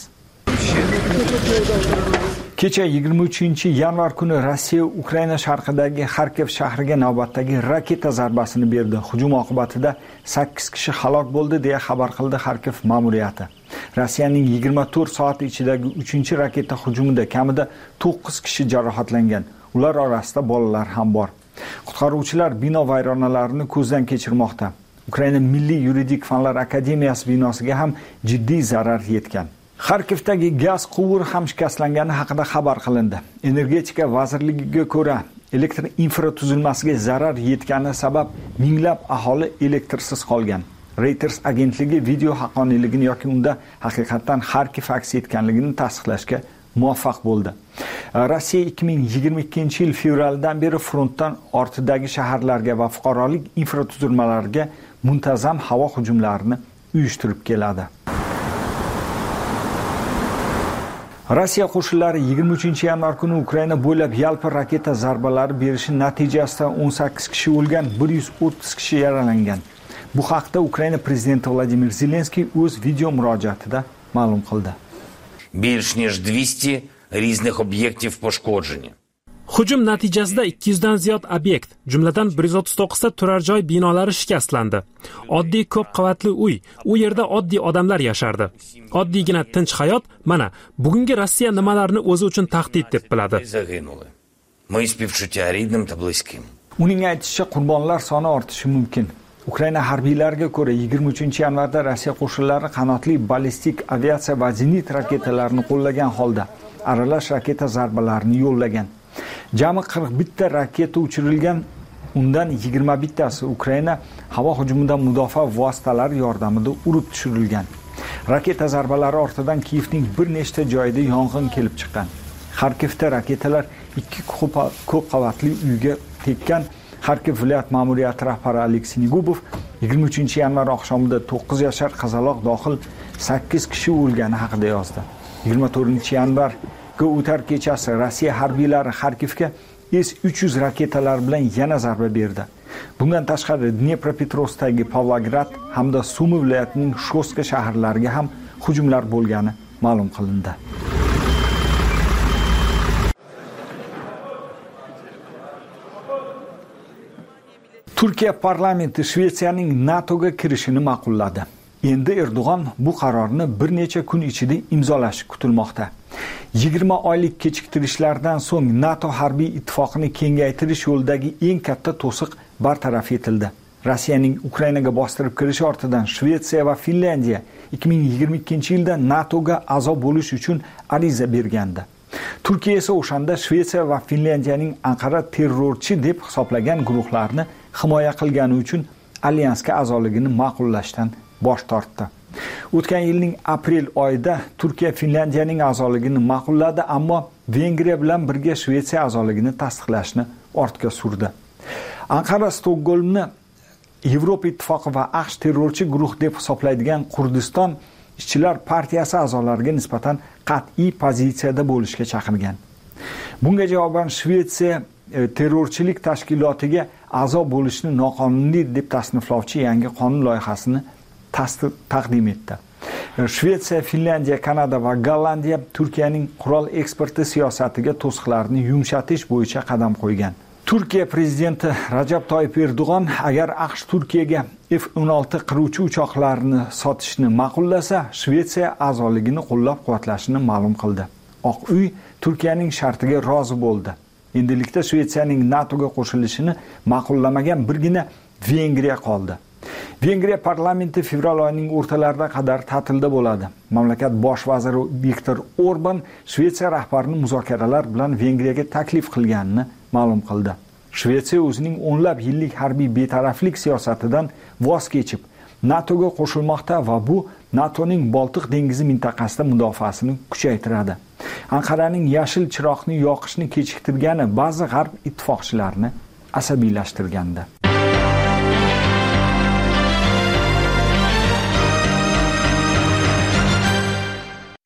Kecha 23-yanvar kuni Rossiya Ukraina sharqidagi Xarkiv shahriga navbatdagi raketa zarbasini berdi. Hujum oqibatida 8 kishi halok bo'ldi deya xabar qildi Xarkiv ma'muriyati. Rossiyaning 24 soat ichidagi 3-raketa hujumida kamida 9 kishi jarohatlangan. Ular orasida bolalar ham bor. Qutqaruvchilar bino vayronalarini ko'zdan kechirmoqda. Ukraina Milliy yuridik fanlar akademiyasi binosiga ham jiddiy zarar yetgan. Xarkivdagi gaz quvur ham shikastlangani haqida xabar qilindi. Energetika vazirligiga ko'ra, elektr infratuzilmasiga zarar yetgani sabab minglab aholi elektrsiz qolgan. Reuters agentligi video haqqoniyligini yoki unda haqiqatan Xarkiv aks etganligini tasdiqlashga muvaffaq bo'ldi. Rossiya 2022-yil fevraldan beri frontdan ortidagi shaharlarga va fuqarolik infratuzilmalariga muntazam havo hujumlarini uyushtirib keladi. Rossiya qo'shinlari 23-yanvar kuni Ukraina bo'ylab yalpi raketa zarbalari berishi natijasida 18 kishi o'lgan, 130 kishi yaralangan. Bu haqda Ukraina prezidenti Vladimir Zelenskiy o'z video murojaatida ma'lum qildi. Більш ніж 200 різних об'єктів пошкоджені. Hujum natijasida 200 dan ziyod obyekt, jumladan 139 ta turar joy binolari shikastlandi. Oddiy ko'p qavatli uy, u yerda oddiy odamlar yashardi. Oddiygina tinch hayot mana bugungi Rossiya nimalarni o'zi uchun tahdid deb biladi. Мої співчуття рідним та близьким. Uning aytishicha qurbonlar soni ortishi mumkin. Ukraina harbiylariga ko'ra 23-yanvarda Rossiya qo'shinlari qanotli ballistik aviatsiya va zenit raketalarini qo'llagan holda aralash raketa zarbalarini yo'llagan. Jami 41 ta raketa uchirilgan, undan 21 tasi Ukraina havo hujumidan mudofaa vositalari yordamida urib tushirilgan. Raketa zarbalari ortidan Kiyevning bir nechta joyida yong'in kelib chiqqan. Xarkivda raketalar 2 ko'p qavatli uyga tekkan. Xarkiv viloyat ma'muriyati rahbari Aleksey Negubov 23-yanvar oqshomida 9 yashar qizaloq dohil 8 kishi o'lgani haqida yozdi. 24-yanvarga o'tar kechasi Rossiya harbiylari Xarkivga S-300 raketalar bilan yana zarba berdi. Bundan tashqari Dnepropetrovskdagi Pavlograd hamda Sumi viloyatining Shoska shaharlariga ham hujumlar bo'lgani ma'lum qilindi. Turkiya parlamenti Shvetsiyaning NATOga kirishini ma'qulladi. Endi Erdo'g'on bu qarorni bir necha kun ichida imzolashi kutilmoqda. 20 oylik kechiktirishlardan so'ng NATO harbiy ittifoqini kengaytirish yo'lidagi eng katta to'siq bartaraf etildi. Rossiyaning Ukrainaga bostirib kirishi ortidan Shvetsiya va Finlandiya 2022-yilda NATOga a'zo bo'lish uchun ariza bergandi. Turkiya esa o'shanda Shvetsiya va Finlandiyaning Anqara terrorchi deb hisoblagan guruhlarni himoya qilgani uchun alyansga a'zoligini ma'qullashdan bosh tortdi. O'tgan yilning aprel oyida Turkiya Finlandiyaning a'zoligini ma'qulladi, ammo Vengriya bilan birga Shvetsiya a'zoligini tasdiqlashni ortga surdi. Anqara Stokgolmni Yevropa ittifoqi va AQSh terrorchi guruh deb hisoblaydigan Kurdiston ishchilar partiyasi a'zolariga nisbatan qat'iy pozitsiyada bo'lishga chaqirgan. Bunga javoban Shvetsiya terrorchilik tashkilotiga a'zo bo'lishni noqonuniy deb tasniflovchi yangi qonun loyihasini taqdim etdi. Shvetsiya, Finlandiya, Kanada va Gollandiya Turkiyaning qurol eksporti siyosatiga to'siqlarni yumshatish bo'yicha qadam qo'ygan. Turkiya prezidenti Rajab Toyyib Erdo'g'on agar AQSh Turkiyaga F-16 qiruvchi uchoqlarini sotishni ma'qullasa, Shvetsiya a'zoligini qo'llab-quvvatlashini ma'lum qildi. Oq uy Turkiyaning shartiga rozi bo'ldi. Endilikda Shvetsiyaning NATOga qo'shilishini ma'qullamagan birgina Vengriya qoldi. Vengriya parlamenti fevral oyining o'rtalarida qadar ta'tilda bo'ladi. Mamlakat bosh vaziri Viktor Orban Shvetsiya rahbarini muzokaralar bilan Vengriyaga taklif qilganini ma'lum qildi. Shvetsiya o'zining o'nlab yillik harbiy betaraflik siyosatidan voz kechib, NATOga qo'shilmoqda va bu NATOning Boltiq dengizi mintaqasida mudofaasini kuchaytiradi. Anqaraning yashil chiroqni yoqishni kechiktirgani ba'zi g'arb ittifoqchilarini asabiylashtirgandi.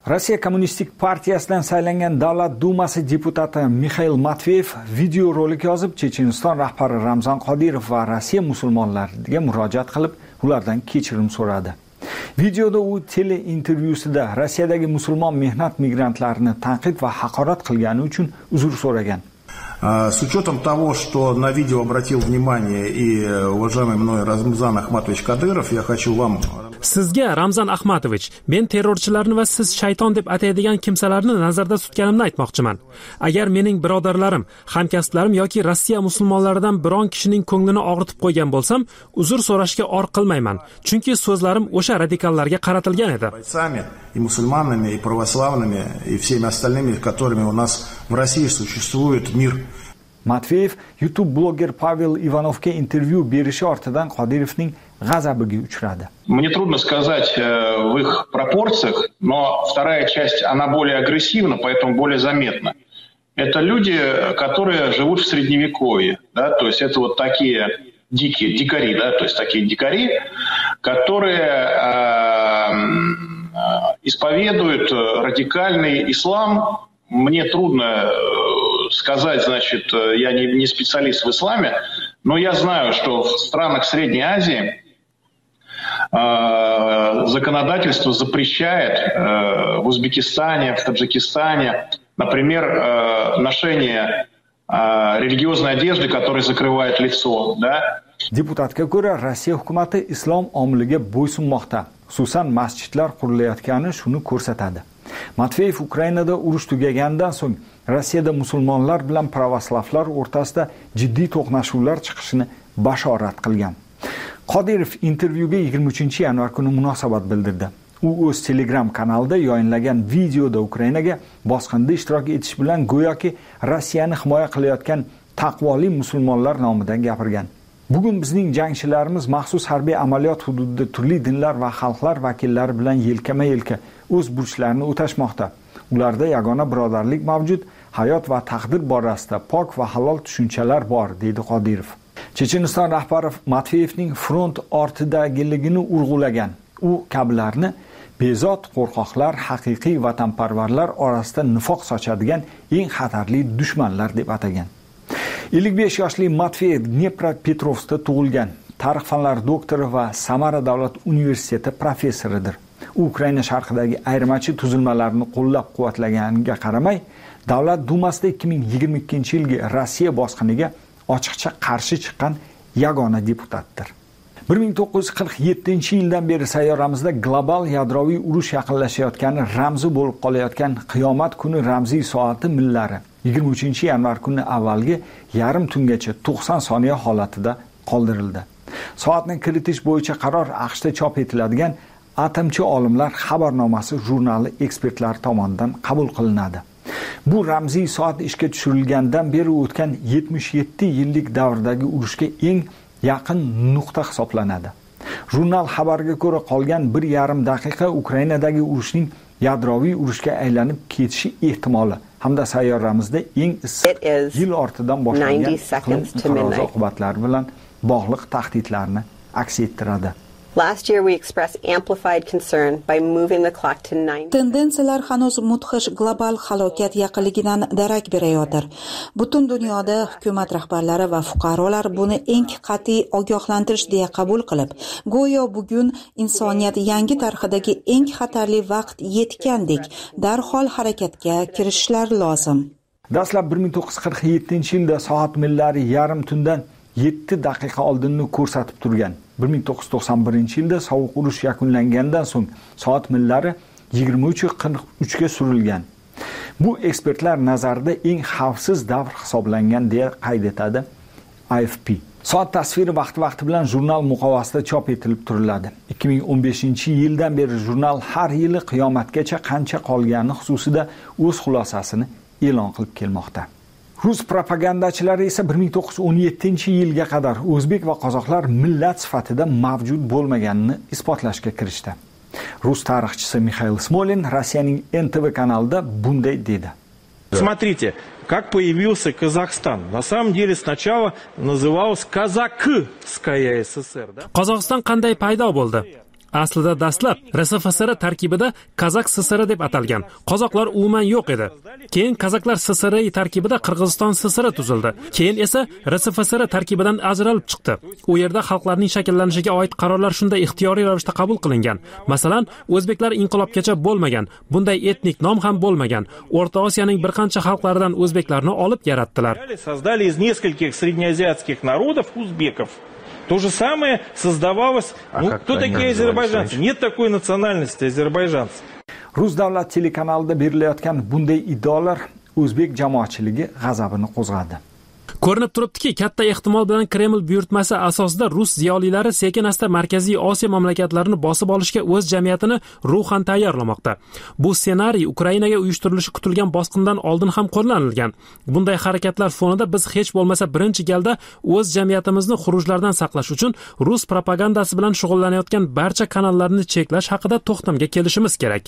Rossiya Kommunistik partiyasidan saylangan Davlat Dumasi deputati Mixail Matveyev videorolik yozib, Checheniston rahbari Ramzan Qodirov va Rossiya musulmonlariga murojaat qilib, ulardan kechirim so'radi. Videoda u teleintervyusida Rossiyadagi musulmon mehnat migrantlarini tanqid va haqorat qilgani uchun uzr so'ragan. С учетом того, что на видео обратил внимание и уважаемый мной Рамзан Ахматович Кадыров, я хочу вам... Sizga Ramzan Ahmatovich, men terrorchilarni va siz shayton deb ataydigan kimsalarni nazarda tutganimni aytmoqchiman. Agar mening birodarlarim, hamkasblarim yoki Rossiya musulmonlaridan biron kishining ko'nglini og'ritib qo'ygan bo'lsam, uzr so'rashga or qilmayman, chunki so'zlarim o'sha radikallarga qaratilgan edi. И мусульманами, и православными, и всеми остальными, которыми у нас в России существует мир. Matveyev YouTube bloger Pavel Ivanovga intervyu berishi ortidan Qodirovning g'azabiga uchradi. Мне трудно сказать в их пропорциях, но вторая часть, она более агрессивна, поэтому более заметна. Это люди, которые живут в Средневековье, да, то есть это вот такие дикари, да, то есть такие дикари, которые исповедуют радикальный ислам. Мне трудно сказать, значит, я не специалист в исламе, но я знаю, что в странах Средней Азии законодательство запрещает в Узбекистане, в Таджикистане, например, ношение религиозной одежды, которая закрывает лицо, да? Deputatga ko'ra, Rossiya hukumati islom omiliga bo'ysunmoqda. Xususan, masjidlar qurilayotgani shuni ko'rsatadi. Matveyev Ukrainada urush tugagandan so'ng Rossiyada musulmonlar bilan pravoslavlar o'rtasida jiddiy to'qnashuvlar chiqishini bashorat qilgan. Qodirov intervyuga 23-yanvar kuni munosabat bildirdi. U o'z Telegram kanalida yayınlagan videoda Ukrainaga bosqinda ishtirok etish bilan go'yoki Rossiyani himoya qilayotgan taqvoli musulmonlar nomidan gapirgan. Bugun bizning jangchilarimiz maxsus harbiy amaliyot hududida turli dinlar va xalqlar vakillari bilan yelkama-yelka o'z burchlarini o'tashmoqda. Ularda yagona birodarlik mavjud, hayot va taqdir borasida pok va halol tushunchalar bor, dedi Qodirov. Checheniston rahbari Matveyevning front ortidagiligini urg'ulagan. U kabilarni bezod qo'rqoqlar, haqiqiy vatanparvarlar orasida nifoq sochadigan eng xatarli dushmanlar deb atagan. 55 yoshli Matveyev Dnepropetrovskda tug'ilgan. Tarix fanlari doktori va Samara davlat universiteti professoridir. U Ukraina sharqidagi ayirmachi tuzilmalarni qo'llab-quvvatlaganiga qaramay, Davlat Dumasida 2022-yilgi Rossiya bosqiniga ochiqcha qarshi chiqqan yagona deputatdir. 1947-yildan beri sayyoramizda global yadroviy urush yaqinlashayotgani ramzi bo'lib qolayotgan qiyomat kuni ramziy soati millari 23-yanvar kuni avvalgi yarim tungacha 90 soniya holatida qoldirildi. Soatni kiritish bo'yicha qaror AQShda chop etiladigan Atomchi olimlar xabarnomasi jurnali ekspertlari tomonidan qabul qilinadi. Bu ramziy soat ishga tushirilgandan beri o'tgan 77 yillik davrdagi urushga eng yaqin nuqta hisoblanadi. Jurnal xabariga ko'ra qolgan 1,5 daqiqa Ukrainadagi urushning yadroviy urushga aylanib ketishi ehtimoli hamda sayyoramizda eng issiq yil ortidan boshlangan inqiroz oqibatlari bilan bog'liq tahdidlarni aks ettiradi. Last year we expressed amplified concern by moving the clock to 9. Tendensiyalar hanuz mudhish global halokat yaqinligidan darak berayotir. Butun dunyoda hukumat rahbarlari va fuqarolar buni eng qat'iy ogohlantirish deya qabul qilib, go'yo bugun insoniyat yangi tarixidagi eng xatarli vaqt yetgandek darhol harakatga kirishishlari lozim. Dastlab 1947-yilda soat millari yarim tundan 7 daqiqa oldinni ko'rsatib turgan. 1991-yilda sovuq urush yakunlangandan so'ng soat millari 23:43 ga surilgan. Bu ekspertlar nazarida eng xavfsiz davr hisoblangan deya qayd etadi AFP. Soat tasviri vaqti bilan jurnal muqovasida chop etilib turiladi. 2015-yildan beri jurnal har yili qiyomatgacha qancha qolgani xususida o'z xulosasini e'lon qilib kelmoqda. Rus propagandachilari esa 1917-yilga qadar o'zbek va qozoqlar millat sifatida mavjud bo'lmaganini isbotlashga kirishdi. Rus tarixchisi Mixail Smolin Rossiyaning NTV kanalida bunday dedi. Смотрите, как появился Казахстан. На самом деле сначала называлась Казакская ССР, да? Qozog'iston qanday paydo bo'ldi? Aslida dastlab RSFSR tarkibida Kazak SSR deb atalgan. Qozoqlar umuman yo'q edi. Keyin Kazaklar SSR tarkibida Qirg'iziston SSR tuzildi. Keyin esa RSFSR tarkibidan ajralib chiqdi. U yerda xalqlarning shakllanishiga oid qarorlar shunday ixtiyoriy ravishda qabul qilingan. Masalan, o'zbeklar inqilobgacha bo'lmagan, bunday etnik nom ham bo'lmagan. O'rta Osiyoning bir qancha xalqlaridan o'zbeklarni olib yaratdilar. Создали из нескольких среднеазиатских народов узбеков. То же самое создавалось... кто такие азербайджанцы? Нет такой национальности азербайджанцев. Rus davlat telekanalida berilayotgan bunday iddaolar o'zbek jamoatchiligi g'azabini qo'zg'adi. Ko'rinib turibdiki, katta ehtimol bilan Kreml buyurtmasi asosida rus ziyolilari sekin-asta Markaziy Osiyo mamlakatlarini bosib olishga o'z jamiyatini ruhan tayyorlamoqda. Bu ssenariy Ukrainaga uyushtirilishi kutilgan bosqindan oldin ham qo'llanilgan. Bunday harakatlar fonida biz hech bo'lmasa birinchi galda o'z jamiyatimizni xurujlardan saqlash uchun rus propagandasi bilan shug'ullanayotgan barcha kanallarni cheklash haqida to'xtamga kelishimiz kerak.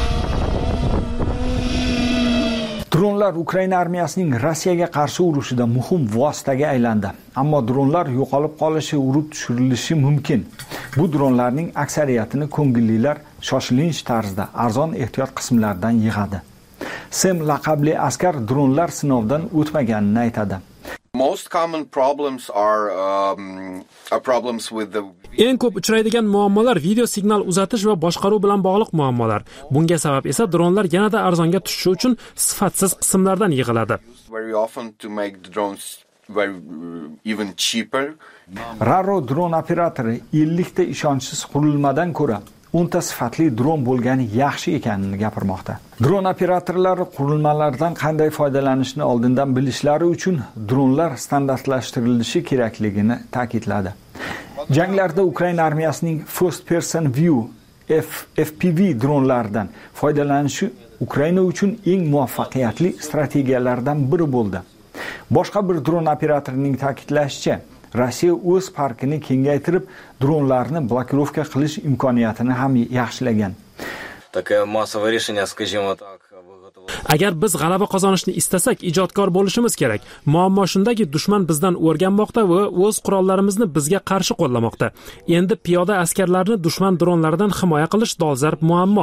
Dronlar Ukraina armiyasining Rossiyaga qarshi urushida muhim vositaga aylandi. Ammo dronlar yo'qolib qolishi, urib tushirilishi mumkin. Bu dronlarning aksariyatini ko'ngillilar shoshilinch tarzda arzon ehtiyot qismlaridan yig'adi. Sem laqabli askar dronlar sinovdan o'tmaganini aytadi. Most common problems are problems with the... Eng ko'p uchraydigan muammolar video signal uzatish va boshqaruv bilan bog'liq muammolar. Bunga sabab esa dronlar yanada arzonga tushishi uchun sifatsiz qismlardan yig'iladi. Very often to make the drones very even cheaper. Raro dron operatori 50 ta ishonchsiz qurilmadan ko'ra 10 ta sifatli dron bo'lgani yaxshi ekanini gapirmoqda. Dron operatorlari qurilmalardan qanday foydalanishni oldindan bilishlari uchun dronlar standartlashtirilishi kerakligini ta'kidladi. Janglarda Ukraina armiyasining First Person View FPV dronlaridan foydalanishi Ukraina uchun eng muvaffaqiyatli strategiyalardan biri bo'ldi. Boshqa bir dron operatorining ta'kidlashicha, Rossiya o'z parkini kengaytirib, dronlarni blokirovka qilish imkoniyatini ham yaxshilagan. Такое массовое решение, скажем так. Agar biz g'alaba qozonishni istasak, ijodkor bo'lishimiz kerak. Muammo shundaki, dushman bizdan o'rganmoqda va o'z qurollarimizni bizga qarshi qo'llamoqda. Endi piyoda askarlarni dushman dronlaridan himoya qilish dolzarb muammo.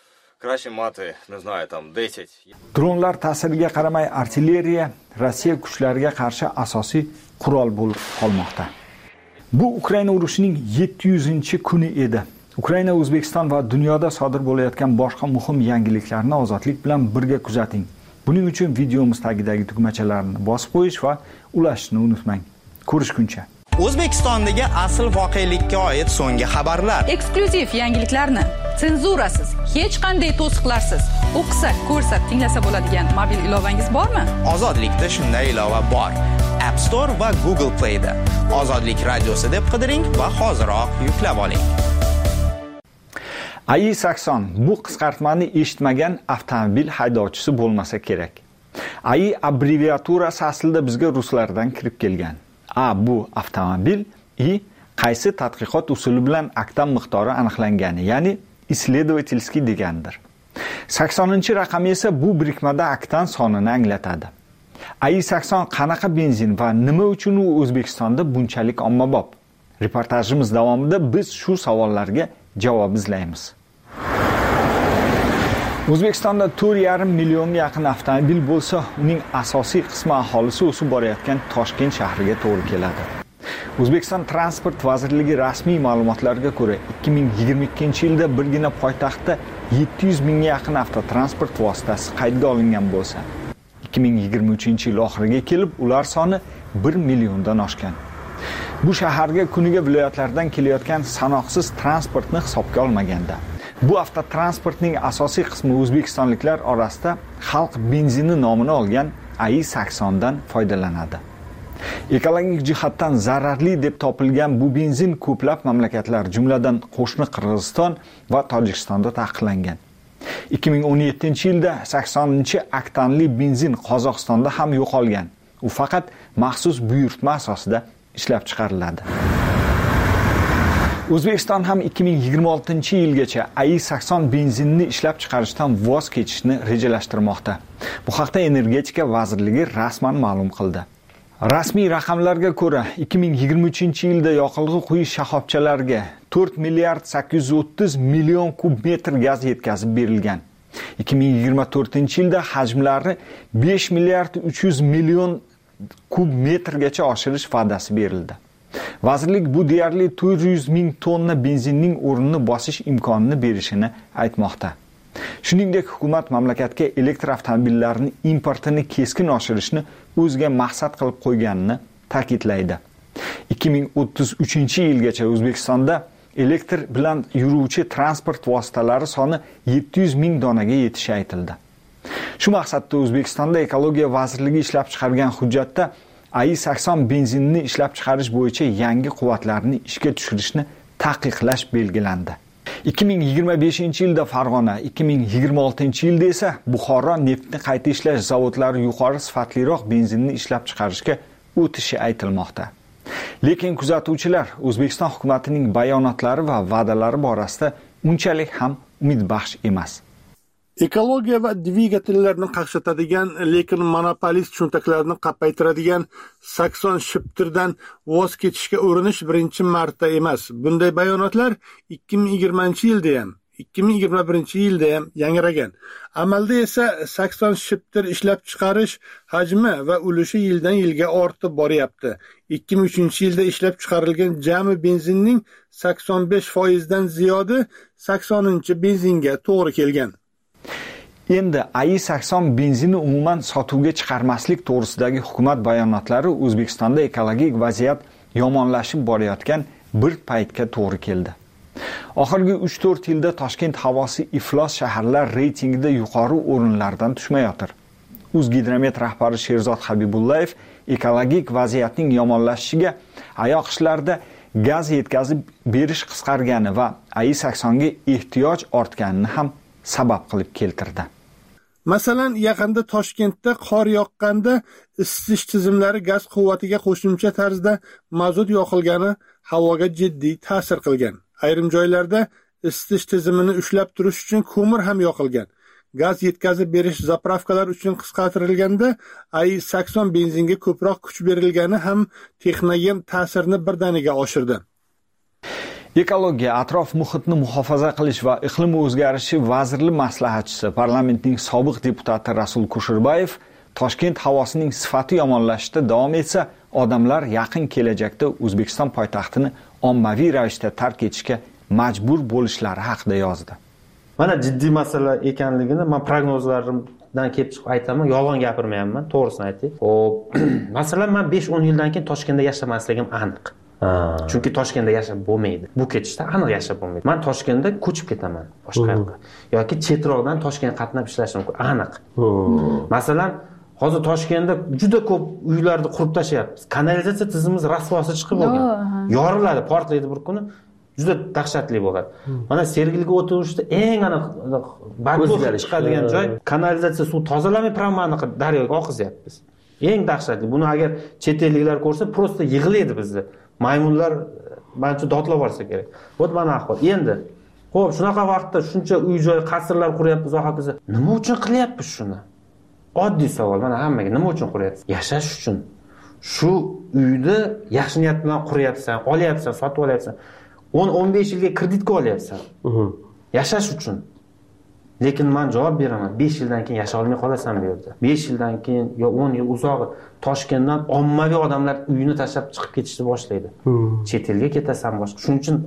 Dronlar ta'siriga qaramay artilleriya Rossiya kuchlariga qarshi asosiy qurol bo'lib qolmoqda. Bu Ukraina urushining 700-kuni edi. Ukraina, O'zbekiston va dunyoda sodir bo'layotgan boshqa muhim yangiliklarni ozodlik bilan birga kuzating. Buning uchun videomiz tagidagi tugmachalarni bosib qo'yish va ulashishni unutmang. Ko'rishguncha. O'zbekistondagi asl voqelikka oid so'nggi xabarlar. Eksklyuziv yangiliklarni senzurasiz, hech qanday to'siqlarsiz o'qisa, ko'rsa, tinglasa bo'ladigan mobil ilovangiz bormi? Ozodlikda shunday ilova bor. App Store va Google Play da. Ozodlik radiosi deb qidiring va hoziroq yuklab oling. AI-80 bu qisqartmani eshitmagan avtomobil haydovchisi bo'lmasa kerak. AI abbreviaturasi aslida bizga ruslardan kirib kelgan. A bu avtomobil, I qaysi tadqiqot usuli bilan oktan miqdori aniqlangani, ya'ni исследовательский degandir. 80-raqam esa bu birikmada oktan sonini anglatadi. AI-80 qanaqa benzin va nima uchun u O'zbekistonda bunchalik ommabop? Reportajimiz davomida biz shu savollarga javob izlaymiz. O'zbekistonda 4,5 million yaqin avtomobil bo'lsa, uning asosiy qismi aholisi o'sib borayotgan Toshkent shahriga to'g'ri keladi. O'zbekiston Transport vazirligi rasmiy ma'lumotlariga ko'ra, 2022-yilda birgina poytaxtda 700 mingga yaqin avtotransport vositasi qaydga olingan bo'lsa, 2023-yil oxiriga kelib ular soni 1 milliondan oshgan. Bu shaharga kuniga viloyatlardan kelayotgan sanoqsiz transportni hisobga olmaganda, bu avtotransportning asosiy qismi o'zbekistonliklar orasida xalq benzini nomini olgan AI-80 dan foydalanadi. Ekologik jihatdan zararli deb topilgan bu benzin ko'plab mamlakatlar, jumladan qo'shni Qirg'iziston va Tojikistonda taqiqlangan. 2017-yilda 80-oktanli benzin Qozog'istonda ham yo'qolgan. U faqat maxsus buyurtma asosida ishlab chiqariladi. O'zbekiston ham 2026-yilgacha AI-80 benzinini ishlab chiqarishdan voz kechishni rejalashtirmoqda. Bu haqda Energetika vazirligi rasman ma'lum qildi. Rasmiy raqamlarga ko'ra 2023-yilda yoqilg'i quyish shoxobchalariga 4 milliard 830 million kub metr gaz yetkazib berilgan. 2024-yilda hajmlari 5 milliard 300 million kub metrgacha oshirish va'dasi berildi. Vazirlik bu deyarli 400 ming tonna benzinning o'rnini bosish imkonini berishini aytmoqda. Shuningdek, hukumat mamlakatga elektr avtomobillarining importini keskin oshirishni o'ziga maqsad qilib qo'yganini ta'kidlaydi. 2033-yilgacha O'zbekistonda elektr bilan yuruvchi transport vositalari soni 700 ming donaga yetishi aytildi. Shu maqsadda O'zbekistonda Ekologiya vazirligi ishlab chiqargan hujjatda AI-80 benzinini ishlab chiqarish bo'yicha yangi quvvatlarni ishga tushirishni taqiqlash belgilandi. 2025-yilda Farg'ona, 2026-yilda esa Buxoro neftni qayta ishlash zavodlari yuqori sifatliroq benzinni ishlab chiqarishga o'tishi aytilmoqda. Lekin kuzatuvchilar O'zbekiston hukumatining bayonotlari va va'dalari borasida unchalik ham umidbaxsh emas. Ekologiya va dvigatellarni qaqshatadigan, lekin monopolist cho'ntaklarni qappaytiradigan 80 shiptirdan voz kechishga urinish birinchi marta emas. Bunday bayonotlar 2020-yilda ham, 2021-yilda ham yangragan. Amalda esa 80 shiptir ishlab chiqarish hajmi va ulushi yildan yilga ortib boryapti. 2003-yilda ishlab chiqarilgan jami benzinning 85% dan ziyodi 80-benzinga to'g'ri kelgan. Endi AI-80 benzini umuman sotuvga chiqarmaslik to'g'risidagi hukumat bayonotlari O'zbekistonda ekologik vaziyat yomonlashib borayotgan bir paytga to'g'ri keldi. Oxirgi 3-4 yilda Toshkent havosi iflos shaharlar reytingida yuqori o'rinlardan tushmayotir. O'zgidromet rahbari Sherzod Habibullayev ekologik vaziyatning yomonlashishiga oyoq ishlarida gaz yetkazib berish qisqargani va AI-80 ga ehtiyoj ortganini ham sabab qilib keltirdi. Masalan, yaqinda Toshkentda qor yoqqanda isitish tizimlari gaz quvvatiga qo'shimcha tarzda mazut yoqilgani havoga jiddiy ta'sir qilgan. Ayrim joylarda isitish tizimini ushlab turish uchun ko'mir ham yoqilgan. Gaz yetkazib berish zapravkalar uchun qisqartirilganda AI-80 benzinga ko'proq kuch berilgani ham texnogen ta'sirni birdaniga oshirdi. Ekologiya, atrof muhitni muhofaza qilish va iqlim o'zgarishi vazirli maslahatchisi, parlamentning sobiq deputati Rasul Kusherbayev Toshkent havosining sifati yomonlashishda davom etsa, odamlar yaqin kelajakda O'zbekiston poytaxtini ommaviy ravishda tark etishga majbur bo'lishlari haqida yozdi. Mana jiddiy masala ekanligini men prognozlarimdan kelib chiqib aytaman, yolg'on gapirmayapman, to'g'risini aytay. Masalan, men 5-10 yildan keyin Toshkentda yashamasligim aniq. Chunki Toshkentda yashab bo'lmaydi. Bu ketishda aniq yashab bo'lmaydi. Men Toshkentda ko'chib ketaman boshqa yoqqa. Yoki chetroqdan Toshkentga qatnab ishlashim mumkin, aniq. Masalan, hozir Toshkentda juda ko'p uylarni qurib tashlayapmiz. Kanalizatsiya tizimimiz rasvosi chiqib bo'lgan. Yoriladi, portlaydi bir kuni. Juda dahshatli bo'ladi. Mana Sergilga o'tishda eng aniq badbo'y chiqadigan joy kanalizatsiya suv tozalamay pramani daryoga oqizyapmiz. Eng dahshatli. Buni agar chet elliklar ko'rsa, prosta yig'laydi bizni. Maymunlar mancha dodlab olsa kerak. Bo't mana ahvol. Endi xo'p, shunaqa vaqtda shuncha uy-joy, qasrlar quryapmiz, va hokazo. Nima uchun qilyapmiz shuni? Oddiy savol. Mana hammaga nima uchun quryapsiz? Yashash uchun. Shu uyni yaxshi niyat bilan quryapsan, olyapsan, sotib olyapsan. 10-15 yilga kreditga olyapsan. Yashash uchun. Lekin men javob beraman. 5 yildan keyin yasha olmay qolasan bu yerda. 5 yildan keyin yo 10 yil uzog'i Toshkentdan ommaviy odamlar uyini tashlab chiqib ketishni boshlaydi. Chet elga ketasan boshqa. Shuning uchun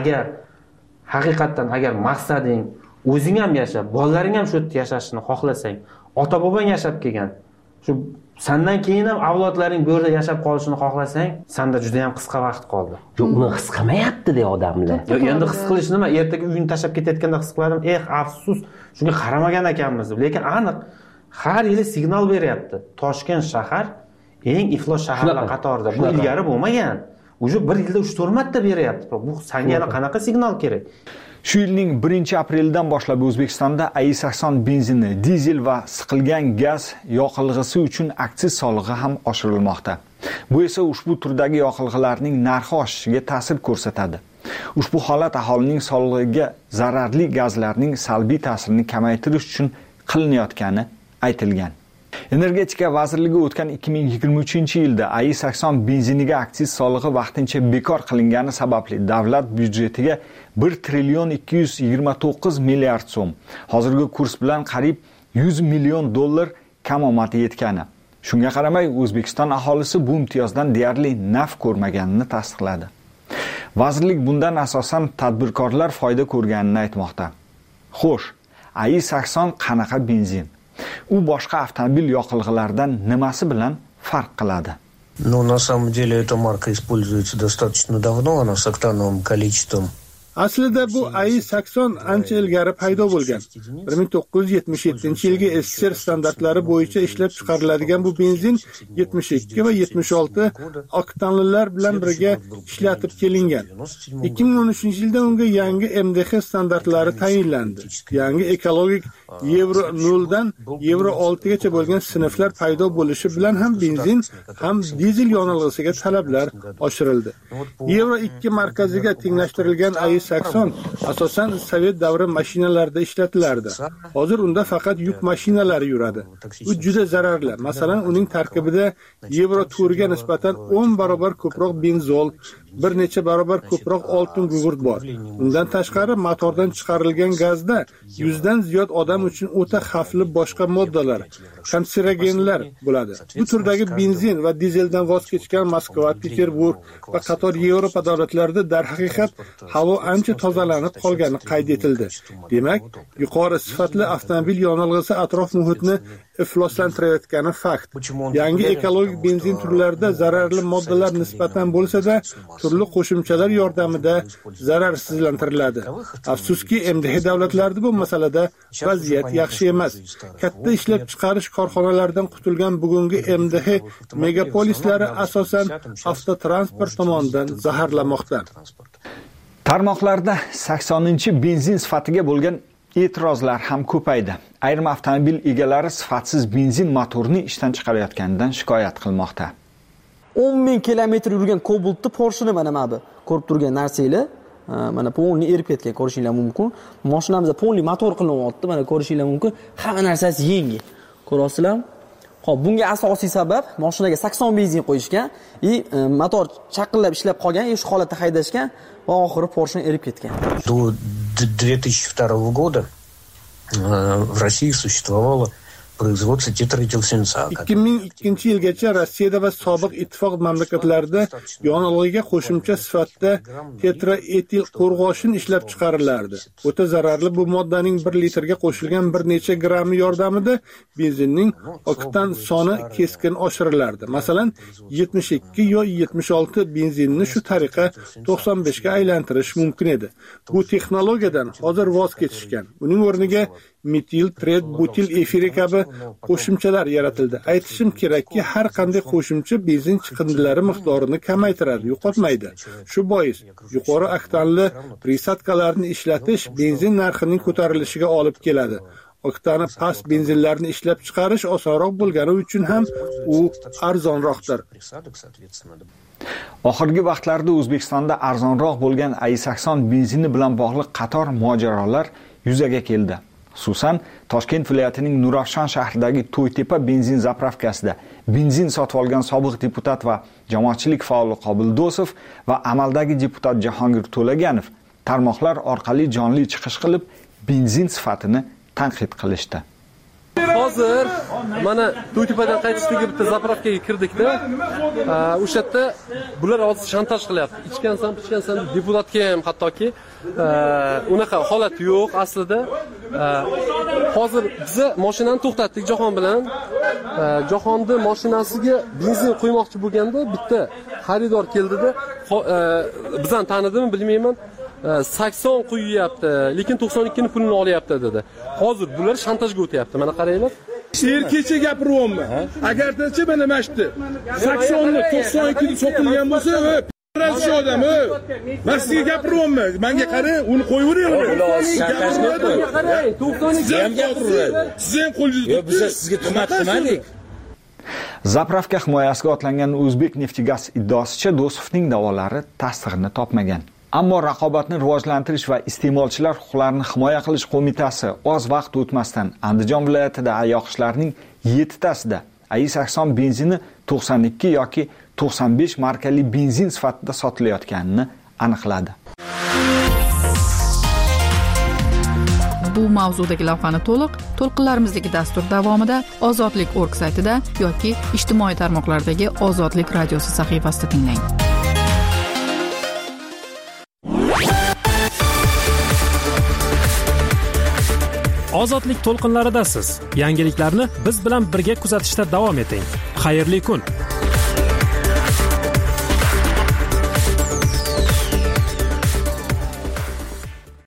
agar maqsading o'zing ham yashab, bolalaring ham shu yerda yashashini xohlasang, ota-bobong yashab kelgan, shu sandan keyin ham avlodlaring bu yerda yashab qolishini xohlasang, senda juda ham qisqa vaqt qoldi. Yo'q, uni his qilmayapti-da odamlar. Yo'q, endi his qilish nima? Ertaga uyini tashlab ketayotganda his qiladim. Afsus, shunga qaramagan ekanmiz. Lekin aniq har yili signal beryapti. Toshkent shahar eng iflos shaharlar qatorida. Bu ilgari bo'lmagan. Uje bir yilda 3-4 marta beryapti. Bu senga yana qanaqa signal kerak? Shu yilning 1-apreldan boshlab O'zbekistonda AI-80 benzini, dizel va siqilgan gaz yoqilg'isi uchun aksiz solig'i ham oshirilmoqda. Bu esa ushbu turdagi yoqilg'ilarning narxi oshishiga ta'sir ko'rsatadi. Ushbu holat aholining sog'lig'iga zararli gazlarning salbiy ta'sirini kamaytirish uchun qilinayotgani aytilgan. Energetika vazirligi o'tgan 2023-yilda AI-80 benziniga aksiz solig'i vaqtincha bekor qilingani sababli davlat byudjetiga 1 trillion 229 milliard so'm, hozirgi kurs bilan qariyb 100 million dollar kamomati yetgani. Shunga qaramay, O'zbekiston aholisi bu imtiyozdan deyarli naf ko'rmaganini tasdiqladi. Vazirlik bundan asosan tadbirkorlar foyda ko'rganini aytmoqda. Xo'sh, AI-80 qanaqa benzin? U boshqa avtomobil yoqilg'ilaridan nimasi bilan farq qiladi? Ну, на самом деле, эта марка используется достаточно давно, она с октановым количеством. Aslida bu AI-80 ancha ilgari paydo bo'lgan. 1977-yilgi SSR standartlari bo'yicha ishlab chiqariladigan bu benzin 72 va 76 oktanlilar bilan birga ishlatib kelingan. 2013-yilda unga yangi MDH standartlari tayinlandi. Yangi ekologik Euro 0 dan Euro 6 gacha bo'lgan sinflar paydo bo'lishi bilan ham benzin ham dizel yonilg'isiga talablar oshirildi. Euro 2 markaziga tenglashtirilgan AI-80 asosan Sovet davri mashinalarida ishlatilardi. Hozir unda faqat yuk mashinalari yuradi. Bu juda zararli. Masalan, uning tarkibida Euro 4 ga nisbatan 10 barobar ko'proq benzol, bir necha barobar ko'proq oltin gugurt bor. Undan tashqari motordan chiqarilgan gazda 100 dan ziyod odam uchun o'ta xavfli boshqa moddalar, kanserogenlar bo'ladi. Bu turdagi benzin va dizeldan voz kechgan Moskva, Peterburg va qator Yevropa davlatlarida darhaqiqat havo ancha tozalanib qolgani qayd etildi. Demak, yuqori sifatli avtomobil yonilg'isi atrof muhitni ifloslantirayotgani fakt. Yangi ekologik benzin turlarida zararli moddalar nisbatan bo'lsa-da, turli qo'shimchalar yordamida zararsizlantiriladi. Afsuski, MDH davlatlarida bu masalada vaziyat yaxshi emas. Katta ishlab chiqarish korxonalaridan qutilgan bugungi MDH megapolislari asosan avtotransport tomonidan zaharlamoqda. Tarmoqlarda 80-benzin sifatiga bo'lgan e'tirozlar ham ko'paydi. Ayrim avtomobil egalari sifatsiz benzin motorini ishdan chiqarayotganidan shikoyat qilmoqda. 10,000 kilometr yurgan Cobalt'ni Porsche'ni mana bu ko'rib turgan narsanglar, mana polni erib ketgan ko'rishinglar mumkin. Mashinamizda polni motor qilinyapti, mana ko'rishinglar mumkin. Hamma narsasi yengil. Ko'rasizlar? Xo'p, bunga asosiy sabab mashinaga 80 benzin qo'yishgan, motor chaqillab ishlab qolgan, shu holatda haydashgan va oxiri Porsche erib ketgan. До 2002 года в России существовало производство теtraэтилсвинца. 2002-yilgacha Rossiyada va sobiq ittifoq mamlakatlarida yonilg'iga qo'shimcha sifatida tetraetil qo'rg'oshin ishlab chiqarilardi. O'ta zararli bu moddaning 1 litrga qo'shilgan bir necha grammi yordamida benzinning oktan soni keskin oshirilardi. Masalan, 72 yo 76 benzinni shu tariqa 95 ga aylantirish mumkin edi. Bu texnologiyadan hozir voz kechishgan. Uning o'rniga metil, tret, butil efiri kabi qo'shimchalar yaratildi. Aytishim kerakki, har qanday qo'shimcha benzin chiqindilari miqdorini kamaytiradi, yo'qotmaydi. Shu bois yuqori oktanli prisatkalarni ishlatish benzin narxining ko'tarilishiga olib keladi. Oktani past benzinlarni ishlab chiqarish osonroq bo'lgani uchun ham u arzonroqdir. Oxirgi vaqtlarda O'zbekistonda arzonroq bo'lgan AI-80 benzini bilan bog'liq qator mojarolar yuzaga keldi. Xususan, Toshkent viloyatining Nurafshon shahridagi To'ytepa benzin zapravkasida benzin sotib olgan sobiq deputat va jamoatchilik faoli Qobil Do'sov va amaldagi deputat Jahongir To'laganov tarmoqlar orqali jonli chiqish qilib, benzin sifatini tanqid qilishdi. Hozir mana To'ytepadan qaytishdagi bitta zapravkaga kirdikda, o'sha yerda bular hozir shantaj qilyapti. Ichgansan, pichgansan, deputatga ham hattoki unaqa holat yo'q aslida. Hozir biz mashinani to'xtatdik Jahon bilan. Jahonni mashinasiga benzin qo'ymoqchi bo'lganda bitta xaridor keldida, bizani tanidimi bilmayman. 80 quyapti, lekin 92 ni pulini olyapti dedi. Hozir bular shantajga o'tyapti. Mana qaranglar. Kecha gapiryapman. Agardachi mana mashti 80 ni 92 ni sotilgan bo'lsa, shu odam, men sizga gapiryapman. Menga qarang, uni qo'yaveringlar. Siz ham qo'lingizni biz sizga tuhmat qilmadik. Zapravka himoyasiga otlangan O'zbek Neftigaz iddaosicha Do'sovning da'volari tasdig'ini topmagan. Ammo raqobatni rivojlantirish va iste'molchilar huquqlarini himoya qilish qo'mitasi oz vaqt o'tmasdan Andijon viloyatida ayyoqishlarning 7 tasida i80 benzini 92 yoki 95 markali benzin sifatida sotilayotganini aniqladi. Bu mavzudagi lavhani to'lqinlarimizdagi dastur davomida ozodlik.org saytida yoki ijtimoiy tarmoqlardagi Ozodlik radiosi sahifasida tinglang. Ozodlik to'lqinlaridasiz. Yangiliklarni biz bilan birga kuzatishda davom eting. Xayrli kun.